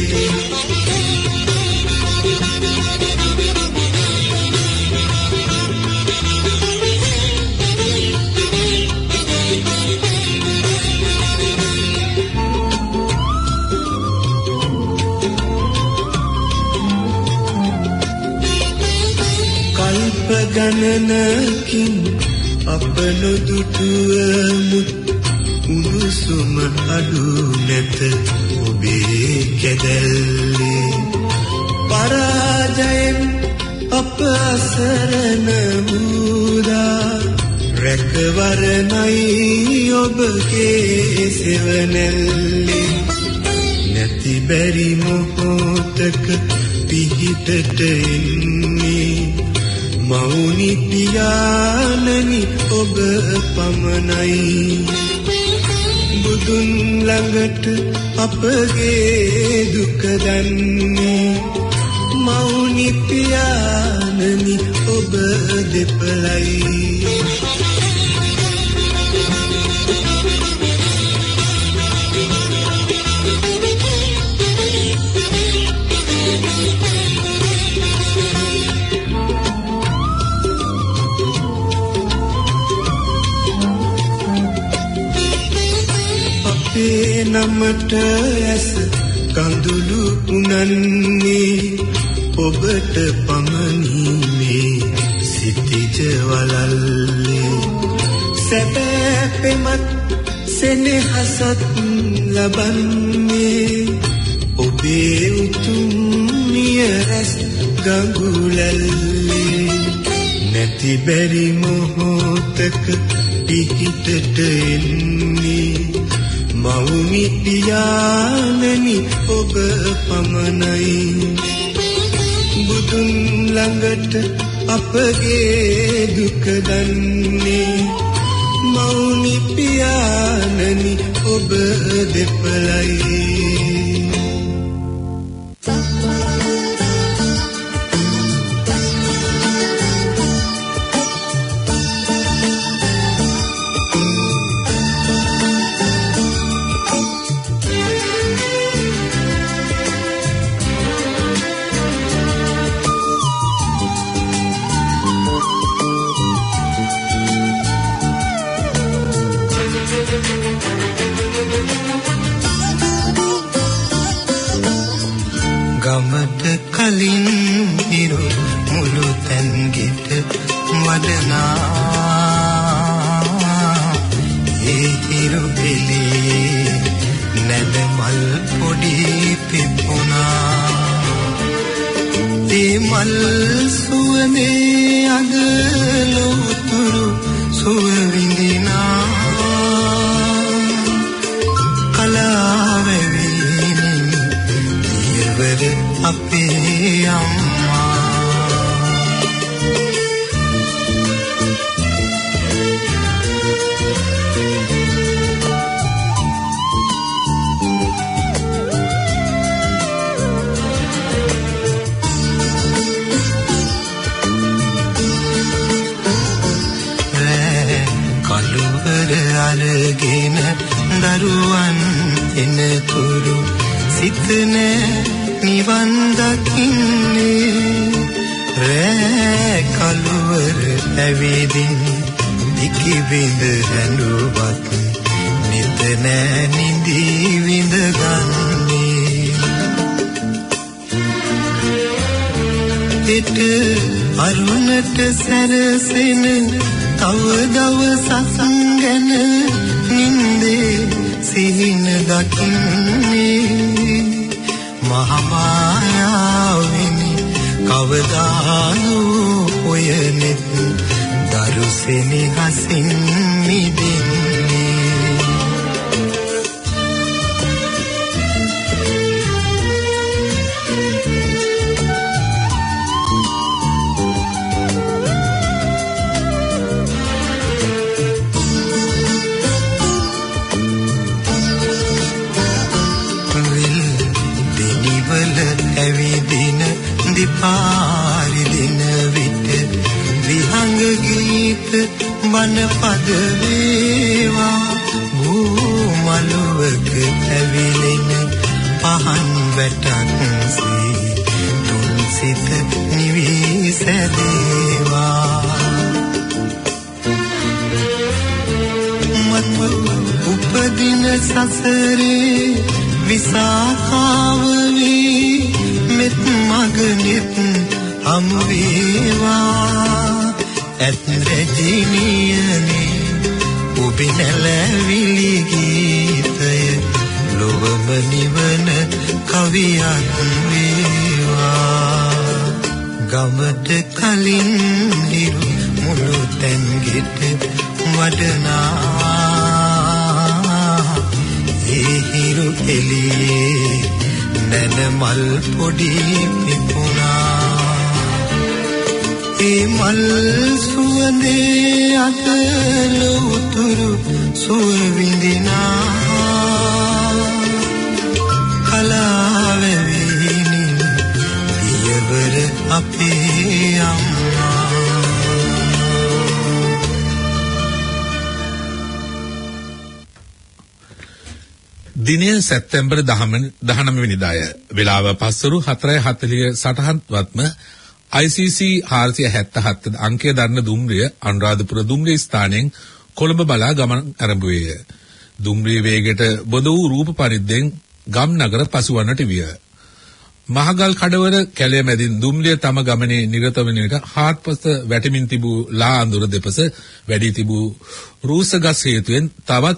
ගණනකින් අප නොදුටුවමු උණුසුම අඩු නැත ඔබේ කැදැල්ලේ. පරාජයෙන් අප අසරණ වූදා රැකවරණයි ඔබගේ සෙවණැල්ලේ. නැති බැරි මොහොතක පිහිටට එන්නේ මෞනි පියාණනි ඔබ පමණයි බුදුන් ළඟට අපගේ දුක දන්නේ මෞනි පියාණනි ඔබ දෙපළයි අපේ නමට ඇස කඳුළු උනන්නේ ඔබට පමණීමේ සිටිජ වලල්ලේ සැබෑ පෙමත් සෙනෙහසත් ලබන්නේ ඔබේ උතුම් නියරස් ගඟුලල්ලේ නැති බැරි මොහොතක පිහිටට එන්නේ මෞනි පියාණනි ඔබ පමණයි බුදුන් ළඟට අපගේ දුක දන්නේ මෞනි පියාණනි ඔබ දෙපළයි ගමට කලින් හිරු මුළු තැන් ගෙට වඩනා ඒ හිරු එළියේ නැද මල් පොඩි පිපුණා ඒ මල් සුවඳේ අද ලෝතුරු සුව විඳිනා කලාවෙවි අපේ අම්මා කළුවර අරගෙන දරුවන් එනතුරු සිතනේ නිවන් දකින්නේ රෑ කළුවර ඇවිදින් දිකි විඳ හැඬුවත් නිත නෑ නිදී විඳ ගන්නේ හිත අරුණට සැරසෙන තව දවසක් ගැන නින්දේ සිහින දකින්නේ මහමායාවෙනි කවදානෝ ඔයනෙත් දරුසෙනි හසින් මිදෙන්නේ ඇවිදින දිපාරි දින විට විහංග ගීත බණ පද වේවා භූමලුවක ඇවිලෙන පහන් වැටක්සේ තුන් සිත නිවී සැදේවා මත් උපදින සසරේ විසාකාව වී මෙත් මගනෙත් හමු වේවා ඇත් රැජිනියනේ ඔබේ නැලවිලි ගීතය ලොවම නිවන කවියක් වේවා ගමට කලින් හිරු මුළු තැන් ගෙට වඩනා ඒ හිරු එළියේ නැන මල් පොඩි පිපුණා ඒ මල් සුවඳේ අත ලොවුතුරු සුව විඳිනා කලාවැවිනි දියවර අපේ අම්මා දිනය සැප්තැම්බර් දහනවය වෙනිදාය. වේලාව පස්වරු හතරයි හතළිහ සටහන්වත්ම I C C හාරසිය හැත්තෑ හත අංකය දරන දුම්රිය අනුරාධපුර දුම්රිය ස්ථානයෙන් කොළඹ බලා ගමන් ආරම්භුවේය. දුම්රිය වේගයට බොද වූ රූප පරිද්දෙන් ගම් නගර පසුවන්නට විය. මහගල් කඩවර කැලේ මැදින් දුම්රිය තම ගමනේ නිරත වන විට හාත්පස වැටමින් තිබූ ලා අඳුර දෙපස වැඩි තිබූ රූසගස් හේතුවෙන් තවත්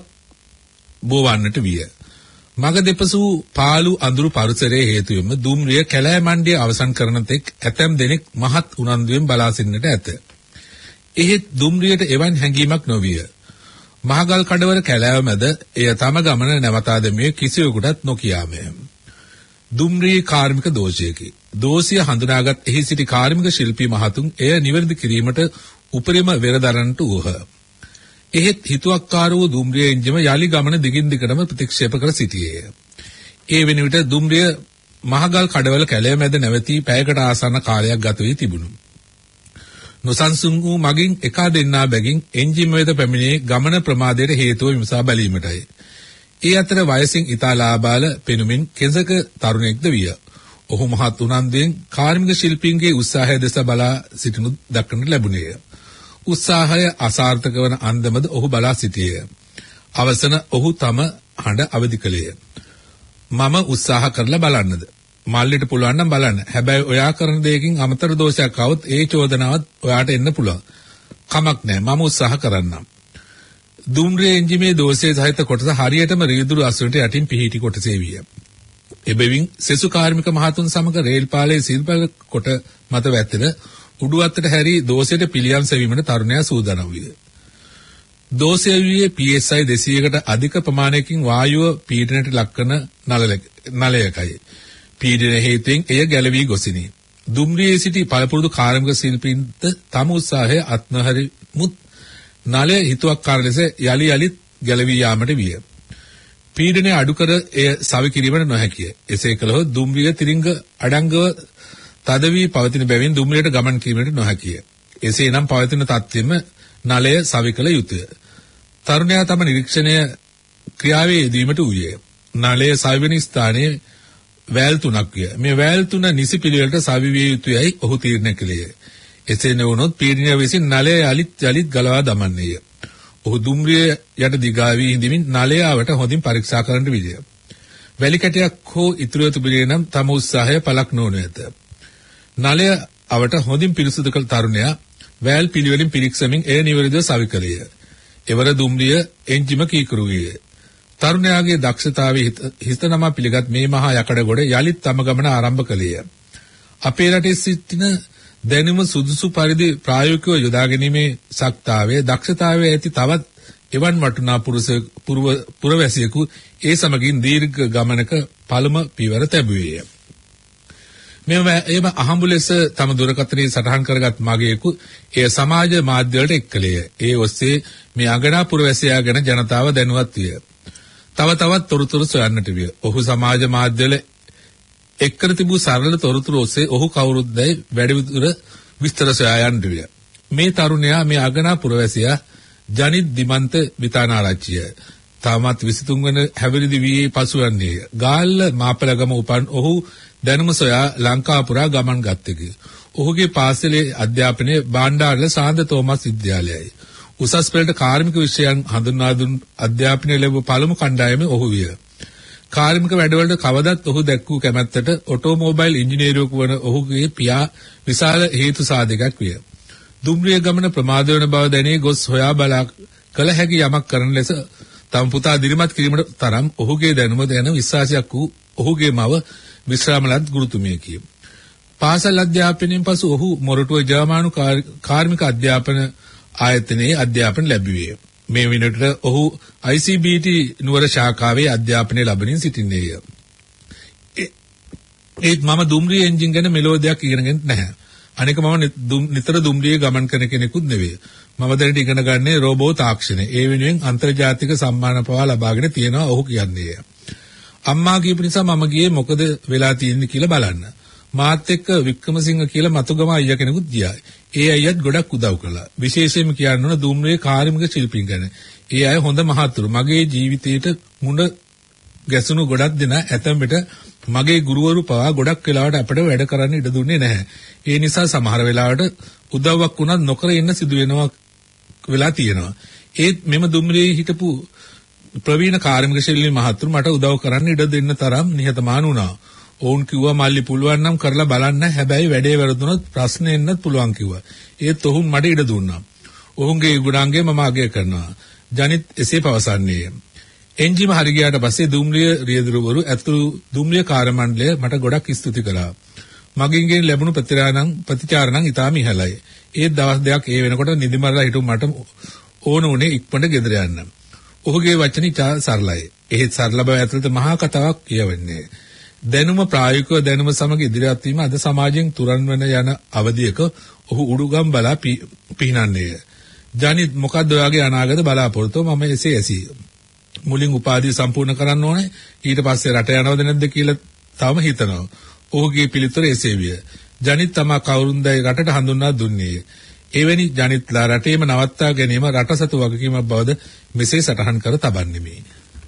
බෝවන්නට විය. මග දෙපසු පාළු අඳුරු පරිසරයේ හේතුවෙන්ම දුම්රිය කැලෑ මණ්ඩිය අවසන් කරන තෙක් ඇතැම් දෙනෙක් මහත් උනන්දුවෙන් බලා සිටින්නට ඇත. එහෙත් දුම්රියට එවන් හැඟීමක් නොවිය. මහගල් කඩවර කැලෑව මැද එය තම ගමන නැවතා දැමීමේ කිසිවෙකුටත් නොකියාමය. දුම්රියේ කාර්මික දෝෂයකි. දෝෂිය හඳුනාගත් එහි සිටි කාර්මික ශිල්පී මහතුන් එය නිවැරදි කිරීමට උපරිම වෙර දරන්නට වූහ. එහෙත් හිතුවක්කාර වූ දුම්රිය එන්ජිම යලි ගමන දිගින් දිගටම ප්‍රතික්ෂේප කර සිටියේය. ඒ වෙන විට දුම්රිය මහගල් කඩවල කැලෑ මැද නැවතී පැයකට ආසන්න කාලයක් ගත වී තිබුණු. නොසන්සුන් වූ මගින් එකා දෙන්නා බැගින් එන්ජිම වෙත පැමිණේ ගමන ප්‍රමාදයට හේතුව විමසා බැලීමටයි. ඒ අතර වයසින් ඉතා ලාබාල පෙනුමින් කෙසක තරුණෙක්ද විය. ඔහු මහත් උනන්දුවෙන් කාර්මික ශිල්පීන්ගේ උත්සාහය දෙස බලා සිටිනු දක්නට ලැබුණේය. උත්සාහය අසාර්ථක වන අන්දමද ඔහු බලා සිටියේය. අවසන ඔහු තම හඬ අවදි කළේය. මම උත්සාහ කරලා බලන්නද? මල්ලිට පුළුවන් නම් බලන්න. හැබැයි ඔයා කරන දෙයකින් අමතර දෝෂයක් આવොත් ඒ චෝදනාවත් ඔයාට එන්න පුළුවන්. කමක් නැහැ. මම උත්සාහ කරන්නම්. දුම්රිය එන්ජිමේ දෝෂයේ සහිත කොටස හරියටම රීදුරු අසුරට යටින් පිහිටි කොටසේ විය. එබැවින් සෙසු කාර්මික මහතුන් සමග රේල් පාලයේ සිල්පල කොට මත වැතෙන උඩු අතට හැරි දෝෂයට පිළියම් සෙවීමට තරුණයා සූදානම් විය. දෝෂය වූයේ P S I දෙසීයකට අධික ප්‍රමාණයකින් වායුව පීඩනයට ලක්වන නලයකයි. පීඩන හේතුවෙන් එය ගැලවී ගොසිනි. දුම්රියේ සිටි පළපුරුදු කාර්මික ශිල්පීන්ට තම උත්සාහය අත්නහරි මුත් නලය හිතුවක්කාර ලෙස යලි යලිත් ගැලවී යාමට විය. පීඩනය අඩු කර එය සවි කිරීමට නොහැකිය. එසේ කළහොත් දුම්රිය තිරිංග අඩංගව තද වී පවතින බැවින් දුම්රියට ගමන් කිරීමට නොහැකිය. එසේනම් පවතින තත්ත්වෙම නලය සවි කළ යුතුය. තරුණයා තම නිරීක්ෂණය ක්‍රියාවේ යෙදීමට වූයේ. නලය සවි වෙන ස්ථානයේ වැල් තුනක් විය. මේ වැල් තුන නිසි පිළිවෙලට සවි විය යුතුයයි ඔහු තීරණය කළේය. එසේ නොවුනොත් පීඩනය විසින් නලය යලිත් යලිත් ගලවා දමන්නේය. ඔහු දුම්රිය යට දිගා වී හිඳමින් නලයාවට හොඳින් පරීක්ෂා කරන්නට විදිය. වැලි කැටයක් හෝ ඉතුරුව තිබුණේ නම් තම උත්සාහය පළක් නොවනු ඇත. නලය අවට හොඳින් පිරිසුදු කළ තරුණයා වැල් පිළිවෙලින් පිරික්සමින් එය නිවැරදිව සවි කළේය. එවර දුම්රිය එන්ජිම කීකරු වූයේ. තරුණයාගේ දක්ෂතාවයේ හිත නමා පිළිගත් මේ මහා යකඩ ගොඩ යලිත් තම ගමන ආරම්භ කළේය. අපේ රටේ සිටින දැනුම සුදුසු පරිදි ප්‍රායෝගිකව යොදා ගැනීමේ ශක්තාවයේ දක්ෂතාවයේ ඇති තවත් එවන් වටිනා පුරුෂ පුරවැසියෙකු ඒ සමගින් දීර්ඝ ගමනක පළම පියවර තැබුවේය. මෙම එම අහඹු ලෙස තම දුරකථනයේ සටහන් කරගත් මගේකු එය සමාජ මාධ්‍ය වලට එක්කලේය. ඒ ඔස්සේ මේ අගනා පුරවැසියා ගැන ජනතාව දැනුවත් විය. තව තවත් තොරතුරු සොයන්නට විය. ඔහු සමාජ මාධ්‍යවල එක්කර තිබූ සරල තොරතුරු ඔස්සේ ඔහු කවුරුද්දයි වැඩිදුර විස්තර සොයා යන්නට විය. මේ තරුණයා මේ අගනා පුරවැසියා ජනිත් දිමන්ත විතානාරච්චිය. තාමත් විසිතුන් වන හැවිරිදි වී පසුවන්නේය. ගාල්ල මාපලගම උපන් ඔහු දැනුම සොයා ලංකාව පුරා ගමන් ගත්තෙකි. ඔහුගේ පාසලේ අධ්‍යාපනය බාණ්ඩාරල සාන්ද තෝමස් විද්‍යාලයයි. උසස් පෙළට කාර්මික විෂයන් හඳුන්වා දුන් අධ්‍යාපනය ලැබූ පළමු කණ්ඩායම ඔහු විය. කාර්මික වැඩවලට කවදත් ඔහු දැක්වූ කැමැත්තට ඔටෝමොබයිල් ඉංජිනේරුවෙකු වන ඔහුගේ පියා විශාල හේතු සාධකයක් විය. දුම්රිය ගමන ප්‍රමාද වන බව දැනී ගොස් හොයා බලා කළ හැකි යමක් කරන ලෙස තම පුතා දිරිමත් කිරීමට තරම් ඔහුගේ දැනුම දැන විශ්වාසයක් වූ ඔහුගේ මව විශ්‍රාමලත් ගුරුතුමියකි. පාසල් අධ්‍යාපනයෙන් පසු ඔහු මොරටුව ජර්මානු කාර්මික අධ්‍යාපන ආයතනයේ අධ්‍යාපන ලැබුවේ. මේ වෙනකොට ඔහු I C B T නුවර ශාඛාවේ අධ්‍යාපනය ලබමින් සිටින්නේය. ඒත් මම දුම්රිය එන්ජින් ගැන මෙලෝඩියක් ඉගෙනගෙන නැහැ. අනික මම නිතර දුම්රියේ ගමන් කරන කෙනෙකුත් නෙවෙයි. මම දැනට ඉගෙන ගන්නේ රෝබෝ තාක්ෂණය. ඒ වෙනුවෙන් අන්තර්ජාතික සම්මාන පවා ලබාගෙන තියෙනවා ඔහු කියන්නේ. අම්මා කියපු නිසා මම ගියේ මොකද වෙලා තියෙන්නේ කියලා බලන්න. මාත් එක්ක වික්‍රමසිංහ කියලා මතුගම අයියා කෙනෙකුත් ගියා. ඒ අයියත් ගොඩක් උදව් කළා. විශේෂයෙන්ම කියන්න ඕන දුම්රියේ කාර්මික ශිල්පීන් ගැන. ඒ අය හොඳ මහතුරු. මගේ ජීවිතේට මුණ ගැසුණු ගොඩක් දෙනා ඇතැම් විට මගේ ගුරුවරු පවා ගොඩක් වෙලාවට අපිට වැඩ කරන්න ඉඩ දුන්නේ නැහැ. ඒ නිසා සමහර වෙලාවට උදව්වක් වුණත් නොකර ඉන්න සිදු වෙනවා වෙලා තියෙනවා. ඒත් මෙම දුම්රියේ හිටපු ප්‍රවීණ කාර්මික ශිල්පී මහතුරු මට උදව් කරන්න ඉඩ දෙන්න තරම් නිහතමානී වුණා. ඔවුන් කිව්වා මල්ලි පුළුවන් නම් කරලා බලන්න. හැබැයි වැඩේ වැරදුනොත් ප්‍රශ්න එන්නත් පුළුවන් කිව්වා. ඒත් ඔවුන් මට ඉඩ දුන්නා. ඔවුන්ගේ ගුණාංගය මම අගය කරනවා. ජනිත් එසේ පවසන්නේ. එන්ජිම හරි ගියාට පස්සේ දුම්රිය රියදුරවරු ඇතුළු දුම්රිය කාර්ය මණ්ඩලය මට ගොඩක් ස්තුති කළා. මගින්ගෙන් ලැබුණු ප්‍රතිචාරණ ප්‍රතිචාරණ ඉතාම ඉහළයි. ඒ දවස් දෙකක් ඒ වෙනකොට නිදිමරලා හිටු මට ඕන උනේ ඉක්මනට ගෙදර යන්න. ඔහුගේ වචන ඉතා සරලයි. ඒත් සරල බව ඇතුළත මහා කතාවක් කියවන්නේ. දැනුම ප්‍රායෝගිකව දැනුම සමග ඉදිරියට වීම අද සමාජයෙන් තුරන් වෙන යන අවධියක ඔහු උඩුගම් බලා පිහිනන්නේ. ජනිත් මොකද්ද ඔයාගේ අනාගත බලාපොරොත්තුව? මම එසේ ඇසී. මුලින් උපාධිය සම්පූර්ණ කරන්න ඕනේ. ඊට පස්සේ රට යනවද නැද්ද කියලා තවම හිතනවා. ඔහුගේ පිළිතුර එසේ විය. ජනිත් තමා කවුරුන්දයි රටට හඳුන්වා දුන්නේ. එවැනි ජනිත්ලා රටේම නවත්තා ගැනීම රට සතු වගකීමක් බවද මෙසේ සටහන් කර තබන්නේ මේ.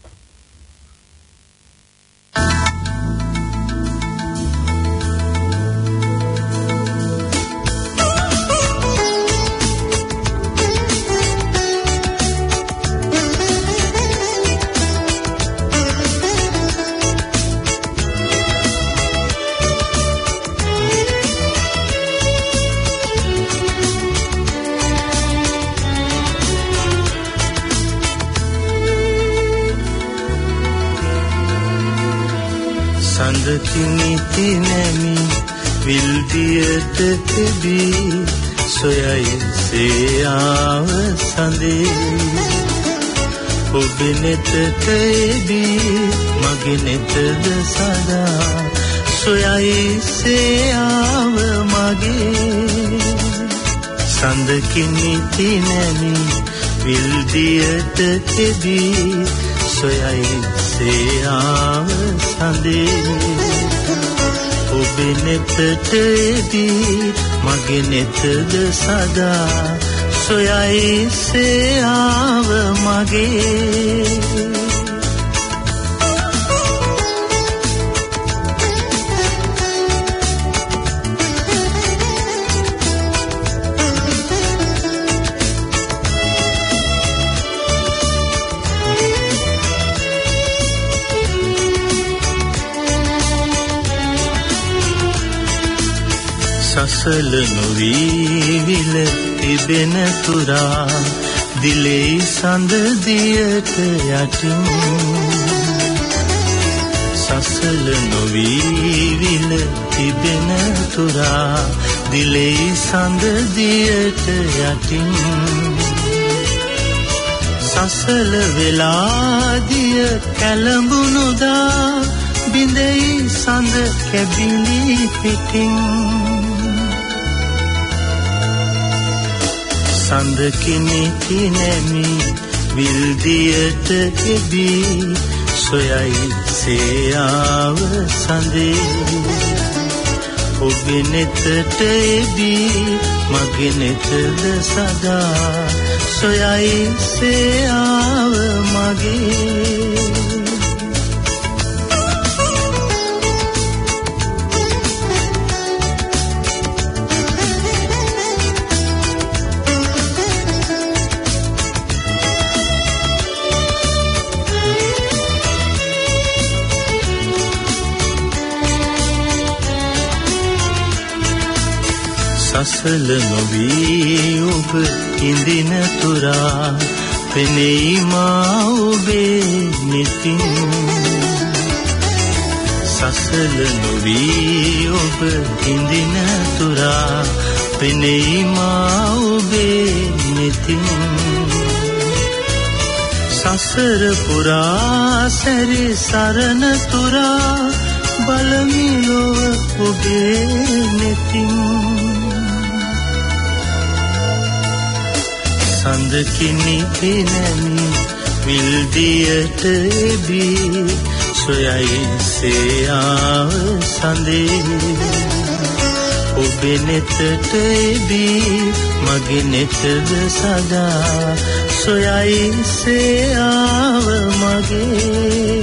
කිනිති නැමි විල්දියට තිබී සොයයි සේආව සඳේ ඔබ නෙතට එදී මගේ නෙතද සදා සොයයි සේආව මගේ සඳ කිනිති නැමි විල්දියට තිබී සොයයි සේආව සඳේ ඔබ නෙතට එදී මගේ නෙතද සදා සොයයි සේආව මගේ සසල නොවී විල තිබෙන තුරා දිලේ සඳ දියට යටින් සසල නොවී විල තිබෙන තුරා දිලේ සඳ දියට යටින් සසල වෙලා දිය කැළඹුණුදා බිඳෙයි සඳ කැබිලි පිටින් සඳ කිනිති නැමි විල්දියට එබී සොයයි සේආව සඳේ ඔබ නෙතට එබී මගේ නෙතද සදා සොයයි සේආව මගේ සසල නොවී ඔබ ඉඳින තුරා පෙනෙයි මා ඔබේ නිතින් සසල නොවී ඔබ ඉඳින තුරා පෙනෙයි මා ඔබේ නිතින් සසර පුරා සැරි සරණ තුරා බලමි ලොව ඔබේ නෙතින් සඳකිනි පෙනන් විල්දියට එබී සොයයි සේයාව සඳේ ඔබේ නෙතට එබී මගේ නෙතද සදා සොයයි සේයාව මගේ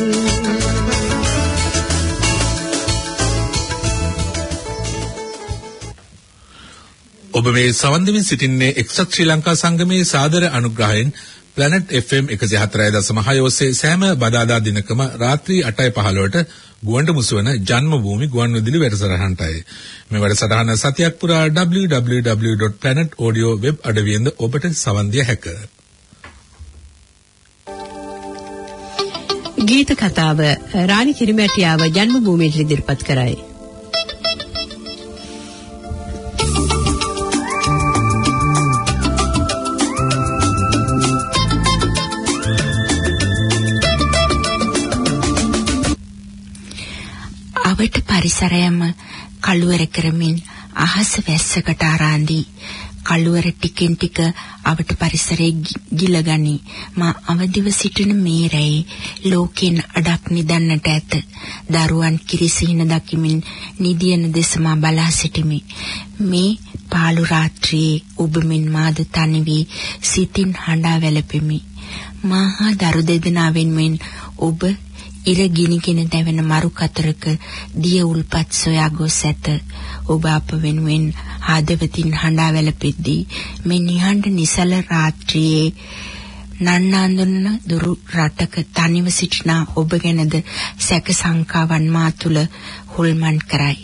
ඔබ මේ සවන් දෙමින් සිටින්නේ එක්සත් ශ්‍රී ලංකා සංගමයේ සාදර අනුග්‍රහයෙන් Planet F M one oh four point five ඔස්සේ සෑම බදාදා දිනකම රාත්‍රී eight fifteen ට ගුවන්ට මුසවන ජන්මභූමි ගුවන්විදුලි වැඩසටහනටයි. මේ වැඩසටහන සතියක් පුරා w w w dot planet audio web අඩවියෙන්ද ඔබට සවන් දිය හැකිය. ගීත කතාව රාණි කිරිමැටියාව ජන්මභූමියට ඉදිරිපත් කරයි. අවට පරිසරයම කළුවර කරමින් අහස වැස්සකට ආරාන්දී කළුවර ටිකෙන් ටික අවට පරිසරයේ ගිලගනි මා අවදිව සිටින මේ රැයේ ලෝකෙන් අඩක් නිදන්නට ඇත දරුවන් කිරිසිහින දකිමින් නිදියන දෙස මා බලා සිටිමි මේ පාළු රාත්‍රියේ ඔබ මෙන් මාද තනි වී සිතින් හඬා වැළපෙමි මාහා දරු දෙදෙනාවෙන් මෙන් ඔබ ඉර ගිනිගෙන දැවෙන මරු කතරක දිය උල්පත් සොයා ගොස් ඇත ඔබ අප වෙනුවෙන් හදවතින් හඬා වැළපෙද්දී මේ නිහඬ නිසල රාත්‍රියේ නන්නාඳුන දුරු රටක තනිව සිටින ඔබ ගැනද සැක සංකාවන් මා තුල හොල්මන් කරයි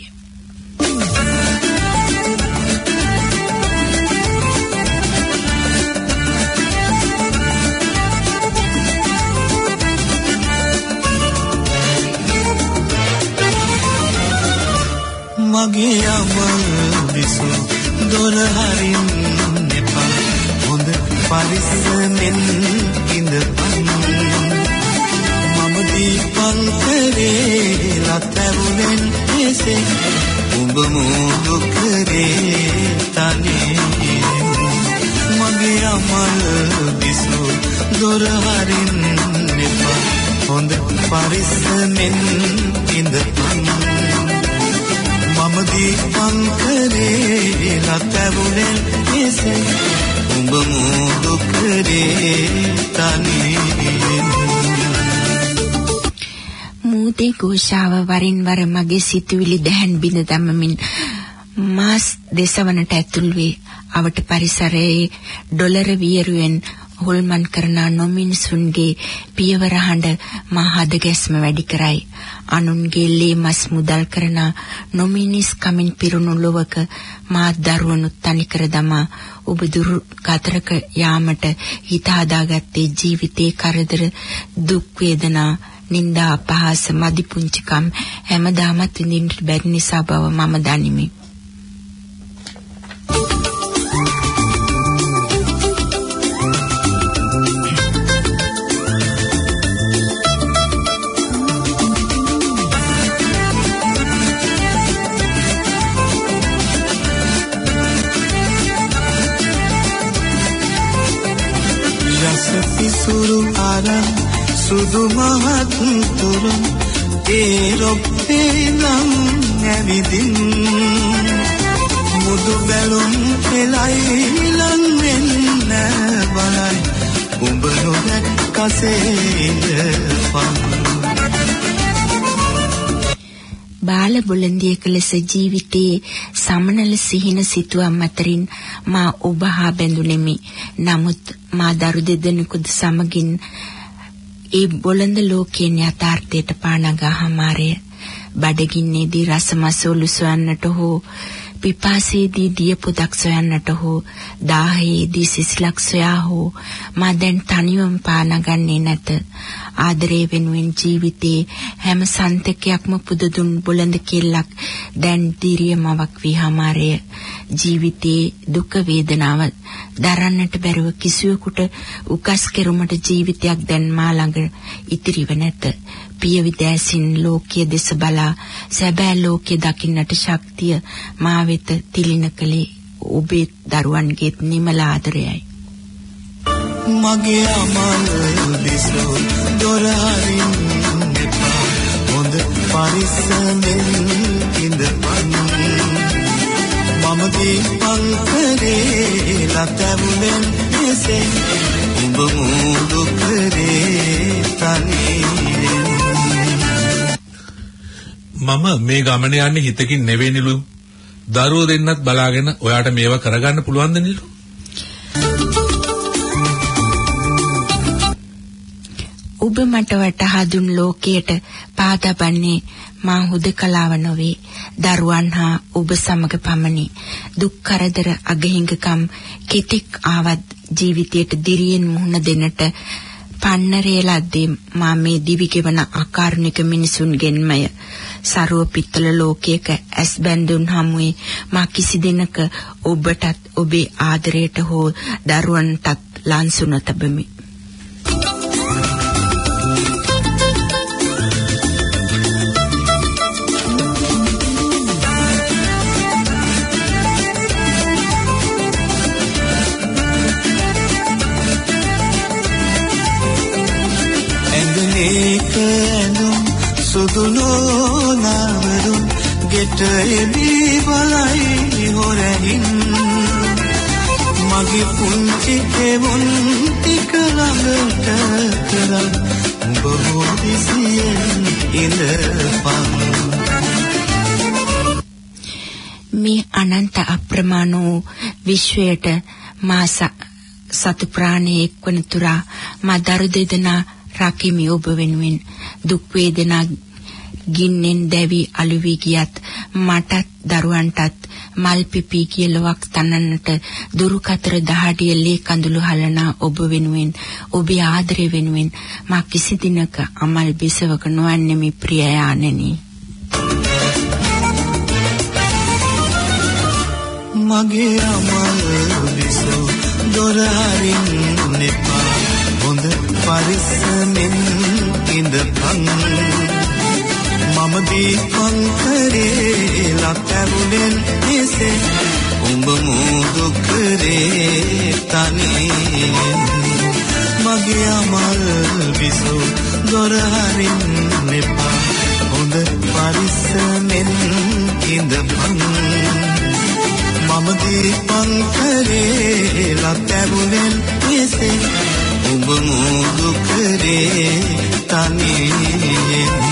මගේ යමල් විසු දොර හරින්න එපා හොඳ පරිස්සමෙන් ඉඳපන් මම දීපන් කරේ ලතරුවෙන් එසේ උඹ මුදු කරේ තනේ මගේ යමල් විසු දොර හරින්න එපා හොඳ පරිස්සමෙන් ඉඳපන් මම දීපන් කරේ ලතරුවෙන් එසේ උඹ මුදු කරේ තනේ මූදේ ගෝෂාව වරින් වර මගේ සිතුවිලි දැහන් බිඳ දමමින් මාස් දෙසවනට ඇතුල් වේ අවට පරිසරයේ ඩොලර වියරුවෙන් හොල්මන් කරන නොමිනිසුන්ගේ පියවර හඬ මා හද ගැස්ම වැඩි කරයි අනුන්ගේ ලේ මස් මුදල් කරන නොමිනිස් කමින් පිරුණු ලොවක මා දරුවනුත් තනි කර දමා ඔබ දුරු කතරක යාමට හිත හදාගත්තේ ජීවිතේ කරදර දුක් වේදනා නිന്ദා අපහාස මදි පුංචිකම් හැමදාමත් විඳින්න බැරි නිසා බව මම දනිමි සුරු ආරම් සුදු මහත් තුරුම් ඒ රොප්පේ නම් ඇවිදින් මුදු බැලුම් පෙළයිලන් වෙන්න බලයි උඹ නොදැක්කසේද පන් බාල බුලන්දියක ලෙස ජීවිතයේ සමනල සිහින සිතුවම් අතරින් මා ඔබ හා බැඳුනෙමි. නමුත් මා දරු දෙදෙනෙකුද සමගින් ඒ බොළඳ ලෝකයේ යථාර්ථයට පානගා හමාරය. බඩගින්නේදී රසමස ඔලුසවන්නට හෝ පිපාසයේදී දිය පුදක් සොයන්නට හෝ දාහයේදී සිසිලක් සොයා හෝ මා දැන් තනිවම පානගන්නේ නැත. ආදරේ වෙනුවෙන් ජීවිතේ හැම සන්තකයක්ම පුදදුන් බොළඳ කෙල්ලක් දැන් දිරියමවක් වී හමාරය. ජීවිතේ දුක වේදනාව දරන්නට බැරුව කිසිවෙකුට උකස් කෙරුමට ජීවිතයක් දැන් මා ළඟ ඉතිරිව නැත. පිය විදෑසින් ලෝකයේ දෙස බලා සැබෑ ලෝකයේ දකින්නට ශක්තිය මා වෙත තිලින කලේ ඔබේ දරුවන්ගේ නිමල ආදරයයි. මගේ අමල් දිසෝ දොර හරින්න එපා හොඳ පරිස්සමෙන් ඉඳපන් මම දීපන් කරේ ලතවුලෙන් එසේ උඹ මුදු කරේ තනියෙන් මම මේ ගමන යන්නේ හිතකින් නෙවෙයි නිලු. දරුවෝ දෙන්නත් බලාගෙන ඔයාට මේවා කරගන්න පුළුවන්ද නිලු? ඔබ මට වටහා දුන් ලෝකයට පාදබන්නේ මා හුදකලාව නොවේ. දරුවන් හා ඔබ සමග පමණි. දුක් කරදර අගහිඟකම් කෙතෙක් ආවත් ජීවිතයට දිරියෙන් මුහුණ දෙන්නට පන්නරේ ලද්දේ මා මේ දිවි ගෙවන අකාරුණික මිනිසුන්ගෙන්මය. සරුව පිත්තල ලෝකයක ඇස් බැඳුන් හමුවේ මා කිසි දිනක ඔබටත් ඔබේ ආදරයට හෝ දරුවන්ටත් ලන්සු නොතබමි. සුදුනෝ නාවරුන් ගෙට එබී බලයි හොරහින් මගේ පුංචි කෙවුන් ටික ළඟට කරන් උඹ හොදිසියෙන් ඉඳපන් මේ අනන්ත අප්‍රමාණ වූ විශ්වයට මා සතු ප්‍රාණයේ එක්වන තුරා මා දරු දෙදෙනා රකිමි ඔබ වෙනුවෙන්. දුක් වේදනා ගින්නෙන් දැවි අලුවී ගියත් මටත් දරුවන්ටත් මල් පිපී කියලවක් තනන්නට දුරු කතර දහඩිය ලේ කඳුළු හලනා ඔබ වෙනුවෙන් ඔබේ ආදරය වෙනුවෙන් මා කිසි දිනක අමල් බිසවක නොවන්නේ මේ ප්‍රිය යානෙනි. මගේ අමල් බිසව දොර හරින්න එපා හොඳ පරිස්සමෙන් ඉඳපන් මම දීපන් කරේ ලතවුලෙන් එසේ උඹ මුදු කරේ තනියෙන් මගේ අමල් බිසෝ දොර හරින්න එපා හොඳ පරිස්සමෙන් ඉඳපන් මම දීපන් කරේ ලතවුලෙන් එසේ උඹ මුදු කරේ තනියෙන්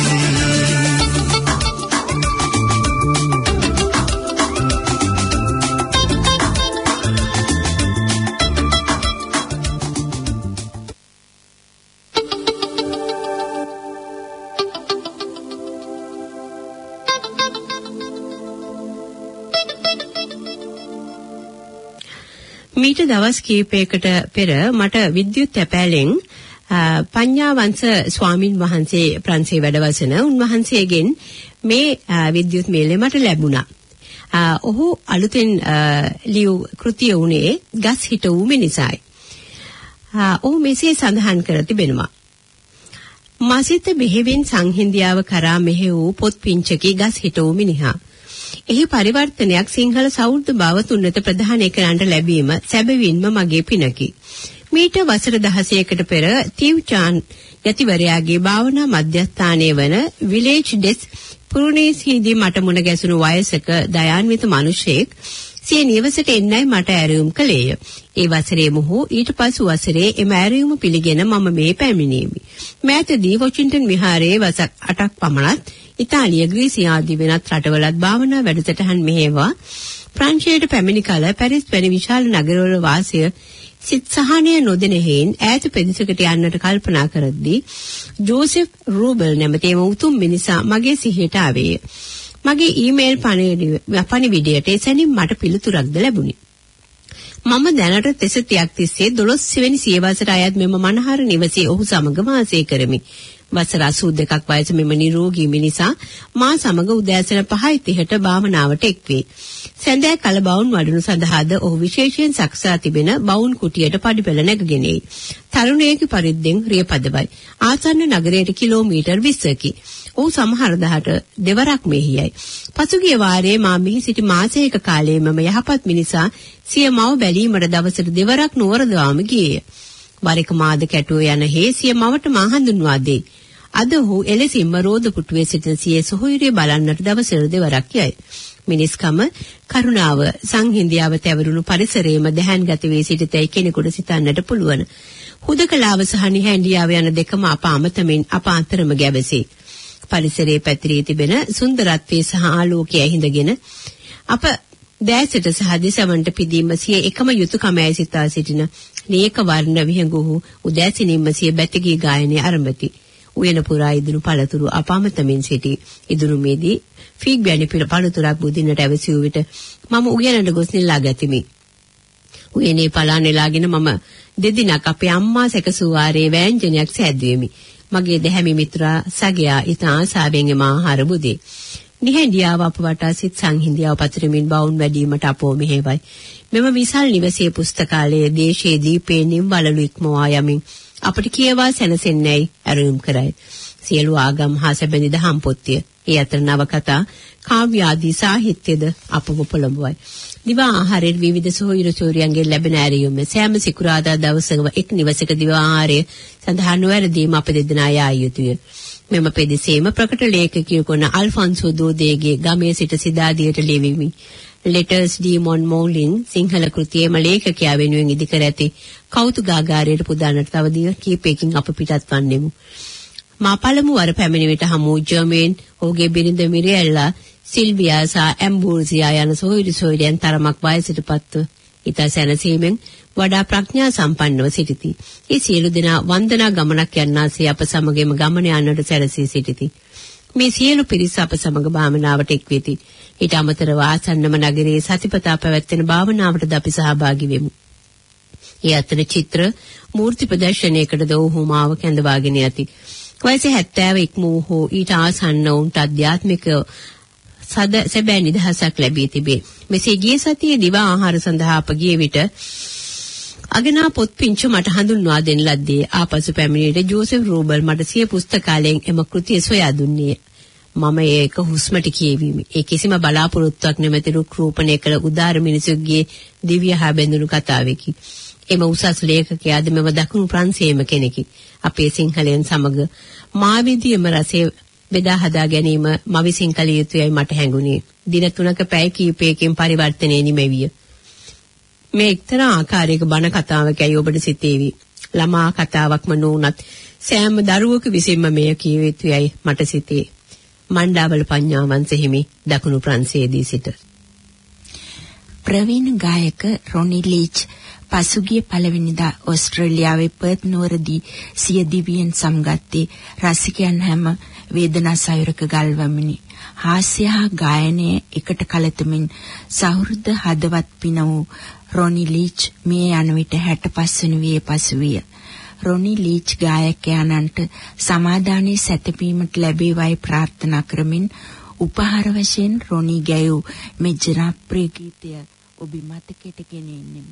මීට දවස් කීපයකට පෙර මට විද්‍යුත් තැපෑලෙන් පඤ්ඤාවංශ ස්වාමින් වහන්සේ ප්‍රංශේ වැඩවසන උන්වහන්සේගෙන් මේ විද්‍යුත් මේලේ මට ලැබුණා. ඔහු අලුතෙන් ලියු කෘතිය උනේ ගස් හිට වූ මිනිසයි. ඔහු මෙසේ සඳහන් කර තිබෙනවා. මාසිත බෙහෙවින් සංහිඳියාව කරා මෙහෙ වූ පොත් පිංචකී ගස් හිට වූ මිනිහා. එහි පරිවර්තනයක් සිංහල සෞර්ධ බව තුන්නත ප්‍රධානය කරන්නට ලැබීම සැබවින්ම මගේ පිනකි. මීට වසර දහසයකට පෙර තිව්චාන් යතිවරයාගේ භාවනා මධ්‍යස්ථානයේ වන විලේජ් ඩෙස් පුරුණේසිදී මට මුණ ගැසුණු වයසක දයාන්විත මිනිසෙක් සිය නිවසට එන්නයි මට ඇරයුම් කළේය. ඒ වසරේ මොහු ඊට පසු වසරේ එම ඇරයුම පිළිගෙන මම මේ පැමිණීමි. මෑතදී වොෂින්ටන් විහාරයේ වසර අටක් පමණත් ඉතාලිය ග්‍රීසිය ආදී වෙනත් රටවලත් භාවනා වැඩසටහන් මෙහෙවා ප්‍රංශයට පැමිණි කල පැරිස් වැනි විශාල නගරවල වාසය සිත් සහනය නොදෙන හේන් ඈත ප්‍රදේශයකට යන්නට කල්පනා කරද්දී ජෝසෙෆ් රූබල් නැමැති උතුම් මිනිසා මගේ සිහියට ආවේය. මගේ ඊමේල් පණිවිඩයට එසැනින් මට පිළිතුරක්ද ලැබුණි. මම දැනට තෙසතියක් තිස්සේ දොළොස් වෙනි සියවසට අයත් මෙම මනහර නිවසේ ඔහු සමග වාසය කරමි. වසර අසූ දෙකක් වයස මෙම නිරෝගී මිනිසා මා සමග උදෑසන පහයි තිහට භාවනාවට එක්වේ. සැඳෑ කල බවුන් වඩනු සඳහාද ඔහු විශේෂයෙන් සකසා තිබෙන බවුන් කුටියට පඩිපෙළ නැගගෙනයි. තරුණයෙකු පරිද්දෙන් රියපදවයි. ආසන්න නගරයට කිලෝමීටර් විස්සකි. ඔහු සමහර දහට දෙවරක් මෙහියයි. පසුගිය වාරයේ මා මෙහි සිටි මාසයක කාලයේ මම යහපත් මිනිසා සිය මව බැලීමට දවසට දෙවරක් නුවරදවාම ගියේය. වරක මාද කැටුව යන හේ සිය මවට මා හඳුන්වා දෙයි. අද ඔහු එලෙසින්ම රෝද පුටුවේ සිටින සිය සොහොයුරිය බලන්නට දවසට දෙවරක් යයි. මිනිස්කම කරුණාව සංහිඳියාව තැවරුණු පරිසරයේම දැහැන්ගත වී සිටිතයි කෙනෙකුට සිතන්නට පුළුවන්. හුදකලාව සහ නිහඬියාව යන දෙකම අප අමතමින් අප අතරම ගැවසේ. පරිසරයේ පැතිරී තිබෙන සුන්දරත්වයේ සහ ආලෝකයේ හිඳගෙන අප දැසට සහ දිසවන්ට පිදීම සිය එකම යුතුයකමයි සිතා සිටින නේක වර්ණ විහඟු උදෑසනින්ම සිය බැතිගී ගායනය ආරම්භති. උයන පුරා ඉදුණු පළතුරු අපාමතමින් සිටි. ඉදුණුමේදී ෆීග් වැනි පළතුරක් බුදින්නට ඇවිසූ විට මම උයනට ගොස් නිලා ගතිමි. උයනේ පලා නෙලාගෙන මම දෙදිනක් අපේ අම්මා සැකසූ වාරයේ වෑංජනයක් සෑදුවෙමි. මගේ දැහැමි මිත්‍රා සගයා ඉතා ආසාවෙන් එම ආහාර බුදේ. නිහඬියාව අප වටා සිත් සංහිඳියාව පතරමින් බවුන් වැඩිවීමට අපෝ මෙහෙවයි. මෙම විශාල නිවසේ පුස්තකාලයේ දේශයේ දීපේ නිම් වලලු ඉක්මවා යමින් අපට කියවා සැනසෙන්නේයි ඇරයුම් කරයි. සියලු ආගම් හා සැබඳි දහම් පොත්ය. ඒ අතර නවකතා, කාව්‍ය ආදී සාහිත්‍යද අපව පොළඹවයි. දිවා ආහාරයේ විවිධ සොහොයුරු චෝරියන්ගෙන් ලැබෙන ඇරයුම් සෑම සිකුරාදා දවසක එක් නිවසක දිවා ආහාරය සඳහා නොවැරදීම අප දෙදෙනා යා යුතුය. මෙම පෙදෙසේම ප්‍රකට ලේඛකයෙකු වන අල්ෆොන්සෝ දෝදේගේ ගමේ සිට සිදාදියට ලියවිමි. Letters D. Mon Moulin Sinhala කෘතියේම ලේඛකයා වෙනුවෙන් ඉදිකර ඇති කෞතුකාගාරයට පුදාන්නට තව දින කිහිපයකින් අප පිටත් වන්නෙමු. මා පළමු වර පැමිණි විට හමු ජර්මන්, ඔහුගේ බිරිඳ මිරියල්ලා, සිල්වියා සහ ඇම්බෝසියා යන සොහොයුරු සොයුරියන් තරමක් වයසට පත්ව ඉතා සැනසීමෙන් වඩා ප්‍රඥා සම්පන්නව සිටිති. ඒ සියලු දෙනා වන්දනා ගමනක් යන්නාසේ අප සමගම ගමන යන්නට සැරසී සිටිති. මේ සියලු පිරිස අප සමග භාවනාවට එක් වෙති. ඊට අමතරව ආසන්නම නගරයේ සතිපතා පැවැත්වෙන භාවනාවටද අපි සහභාගී වෙමු. ඒ අතර චිත්‍ර මූර්ති ප්‍රදර්ශනයකටද ඔහු මාව කැඳවාගෙන යති. වයස හැත්තෑව ඉක්මූ හෝ ඊට ආසන්න වුන්ට ආධ්‍යාත්මික සද සැබෑ නිදහසක් ලැබී තිබේ. මෙසේ ගිය සතියේ දිවා ආහාර සඳහා අප ගිය විට අගනා පොත් පිංචු මට හඳුන්වා දෙන ලද්දේ ආපසු පැමිණියට ජෝසෙෆ් රූබල් මට සිය පුස්තකාලයෙන් එම කෘතිය සොයා දුන්නේ. මම ඒක හුස්මට කියවීමි. ඒ කිසිම බලාපොරොත්තුවක් නැමැති රුක් රූපණය කළ උදාර මිනිසෙකුගේ දිව්‍ය හා බැඳුණු කතාවකි. එම උසස් ලේඛකයාද මෙම දකුණු ප්‍රංශයේම කෙනෙකි. අපේ සිංහලෙන් සමග මා විදියම රසය බෙදා හදා ගැනීම මම විසින් කළ යුතුයයි මට හැඟුණේ. දින තුනක පැය කිහිපයකින් පරිවර්තනය නිමෙවිය. මේ එක්තරා ආකාරයක බණ කතාවකයි ඔබට සිතේවි. ළමා කතාවක්ම නොඋනත් සෑම දරුවෙකු විසින්ම මෙය කිය යුතුයයි මට සිතේ. මණ්ඩාවල පඤ්ඤාවංශ හිමි දකුණු ප්‍රංශයේදී සිට. ප්‍රවීණ ගායක රොනි ලීච් පසුගිය පළවෙනිදා ඕස්ට්‍රේලියාවේ පර්ත් නුවරදී සිය දිවියෙන් සමගත්තේ රසිකයන් හැම වේදනා සයුරක ගල්වමිනි. හාස්‍ය හා ගායනය එකට කලතමින් සහෘද හදවත් පින වූ රොනි ලීච් මේ යන විට හැට පහ වෙනි වියේ පසුවිය. රොනි ලීච් ගායකයාණන්ට සමාදානයේ සැතපීමට ලැබේවායි ප්‍රාර්ථනා කරමින් උපහාර වශයෙන් රොනි ගැයූ මේ ජනප්‍රිය ගීතය ඔබ මතකයට ගෙන එන්නෙමු.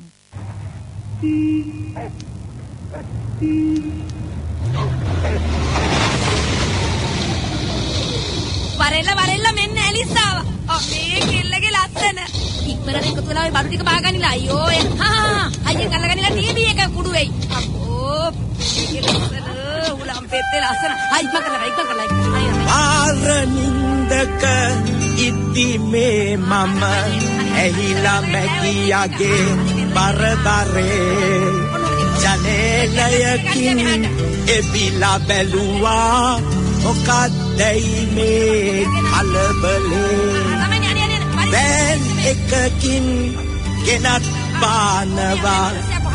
වරෙල්ල වරෙල්ල මෙන්න ඇලිස්සාව. අපේ කෙල්ලගේ ලස්සන. ඉක්මනට එකතු වෙලා ඔය බඩු ටික බාගන්නilla. අයියෝ හා අයියෙන් අල්ලගන්නilla ටීවී එක කුඩු වෙයි. අපෝ මේකේ ලස්සන උලම් පෙත්තේ ලස්සන. හයි ඉක්ම කරලා ඉක්ම කරලා. ආරනින්දක ඉතිමේ මම ඇහිලා මැකියාගේ බරබරේ ජනේලයකින් එබිලා බැලුවා මොකක්දයි මේ කලබලේ දැන් එකකින් ගෙනත් පානවා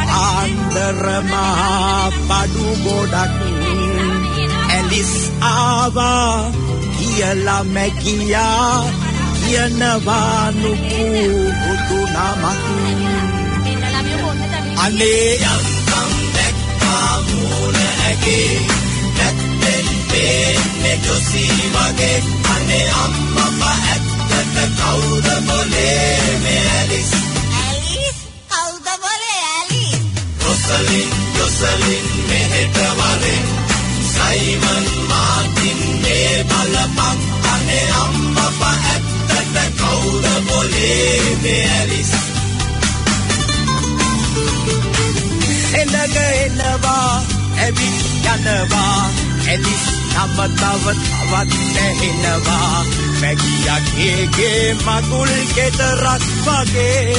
ආන්දරමහා පඩු ගොඩක් ඇලිස් ආවා කියලා මැකියා කියනවා නුපු බුදු නමක් අනේ යම් දැක්කා මූල ඇගේ නැත්තෙන් පේන්නේ ජොසී වගේ අනේ අම්මපා ඇත්තට කවුද බොලේ මේ ඇලිස් ඇලිස් කවුද බොලේ ඇලිස් රොසලින් ජොසලින් මෙහෙට වරෙන් සයිමන් මාටින් මේ බලපන් අනේ අම්මපා ඇත්තට කවුද බොලේ මේ ඇලිස් එනග එනවා ඇවිත් යනවා ඇලිස් නම තව තවත් නැහෙනවා මැගියගේගේ මගුල් ගෙදරක් වගේ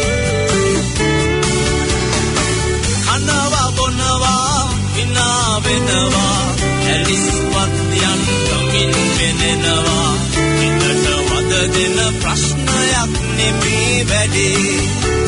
කනවා බොනවා හිනා වෙනවා ඇලිස් වත්යන් ගමින් වෙනෙනවා හිතට වද දෙන ප්‍රශ්නයක් නෙමේ වැඩේ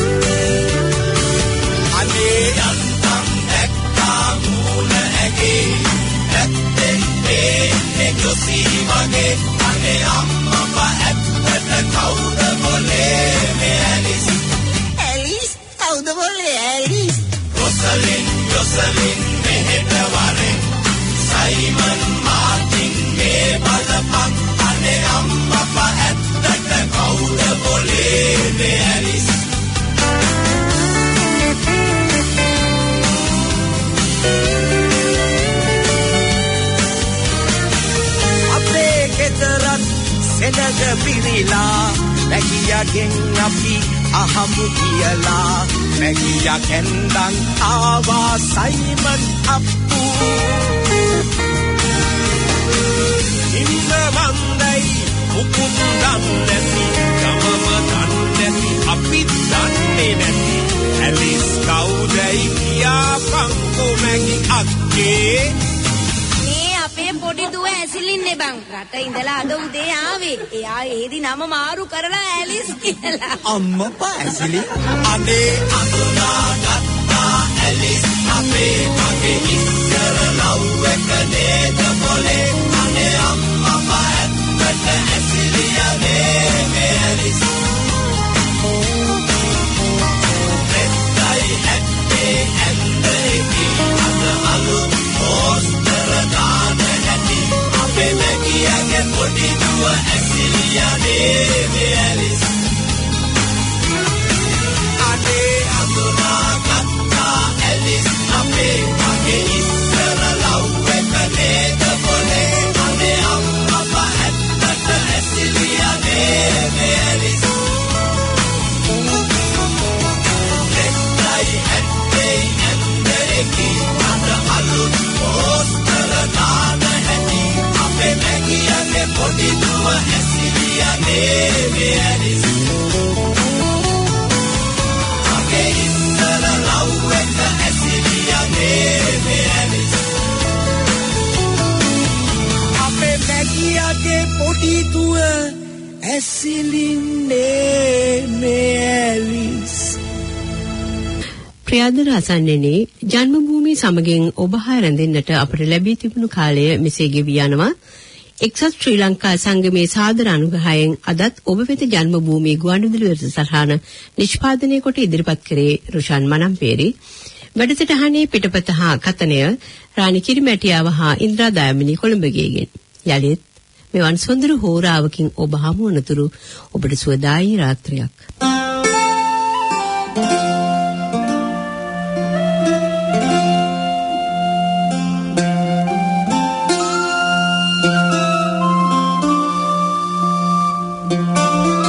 අනේ යන්තම් දැක්කා මූණ ඇගේ ඇත්තෙන් පේන්නේ ජොසී වගේ අනේ අම්මපා ඇත්තට කවුද බොලේ මේ ඇලිස් ඇලිස් කවුද බොලේ ඇලිස් රොසලින් ජොසලින් මෙහෙට වරෙන් සයිමන් මාටින් මේ බලපන් අනේ අම්මපා ඇත්තට කවුද බොලේ මේ ඇලිස් ගෙදරත් සෙනග පිරිලා මැගියගෙන් අපි අහමු කියලා මැගියා කැන්දන් ආවා සයිමන් අප්පු ඉන්න වන්දයි මුකුත් දන්නැති ගමම දන්නැති අපිත් දන්නේ නැති ඇලිස් කවුදයි කියාපන්කෝ මැගි අක්කේ අපේ පොඩි දුව ඇසිලින්නේ බං රට ඉඳලා අද උදේ ආවේ එයා ඒදි නම මාරු කරලා ඇලිස් කියලා අම්මපා ඇසිලි අනේ අඳුනා ගත්තා ඇලිස් අපේ මගේ ඉස්සර ලව් එක නේද බොලේ අනේ අම්මපා ඇත්තට ඇසිලි යන්නේ මේ ඇලිස් රෙද්දයි ඇත්තේ ඇන්දේකි අද අලුත් පෝස්ටර දාන හැටි අපේ මැගියගේ පොඩි දුව ඇසිලි යන්නේ මේ ඇලිස් අනේ අඳුනා ගත්තා ඇලිස් අපේ මගේ ඉස්සර ලව් එක නේද බොලේ අනේ අම්මපා ඇත්තට ඇසිලි යන්නේ මේ ඇලිස් රෙද්දයි ඇත්තේ ඇන්දේකි අද අලුත් පෝස්ටර දාන හැටි අපේ මැගියගේ පොඩි දුව ඇසිලි යන්නේ මේ ඇලිස් මගේ ඉස්සර ලව් එක ඇසිලි යන්නේ මේ ඇලිස් අපේ මැගියගේ පොඩි දුව ඇසිලින්නේ මේ ඇලිස් ප්‍රියදර අසන්නෙනි ජන්මභූමි සමගින් ඔබ හා රැඳෙන්නට අපට ලැබී තිබුණු කාලය මෙසේ ගෙවි යනවා එක්සත් ශ්‍රී ලංකා සංගමේ සාදර අනුග්‍රහයෙන් අදත් ඔබ වෙත ජන්මභූමි ගුවන්විදුලි වැඩසටහන නිෂ්පාදනය කොට ඉදිරිපත් කරේ රුෂාන් මනම්පේරි වැඩසටහනේ පිටපත හා කතනය රාණි කිරිමැටියාව හා ඉන්ද්‍රා දයාමිනී කොළඹගේගෙන් යලිත් මෙවන් සුන්දර හෝරාවකින් ඔබ හමු වනතුරු ඔබට සුවදායී රාත්‍රියක් Thank you.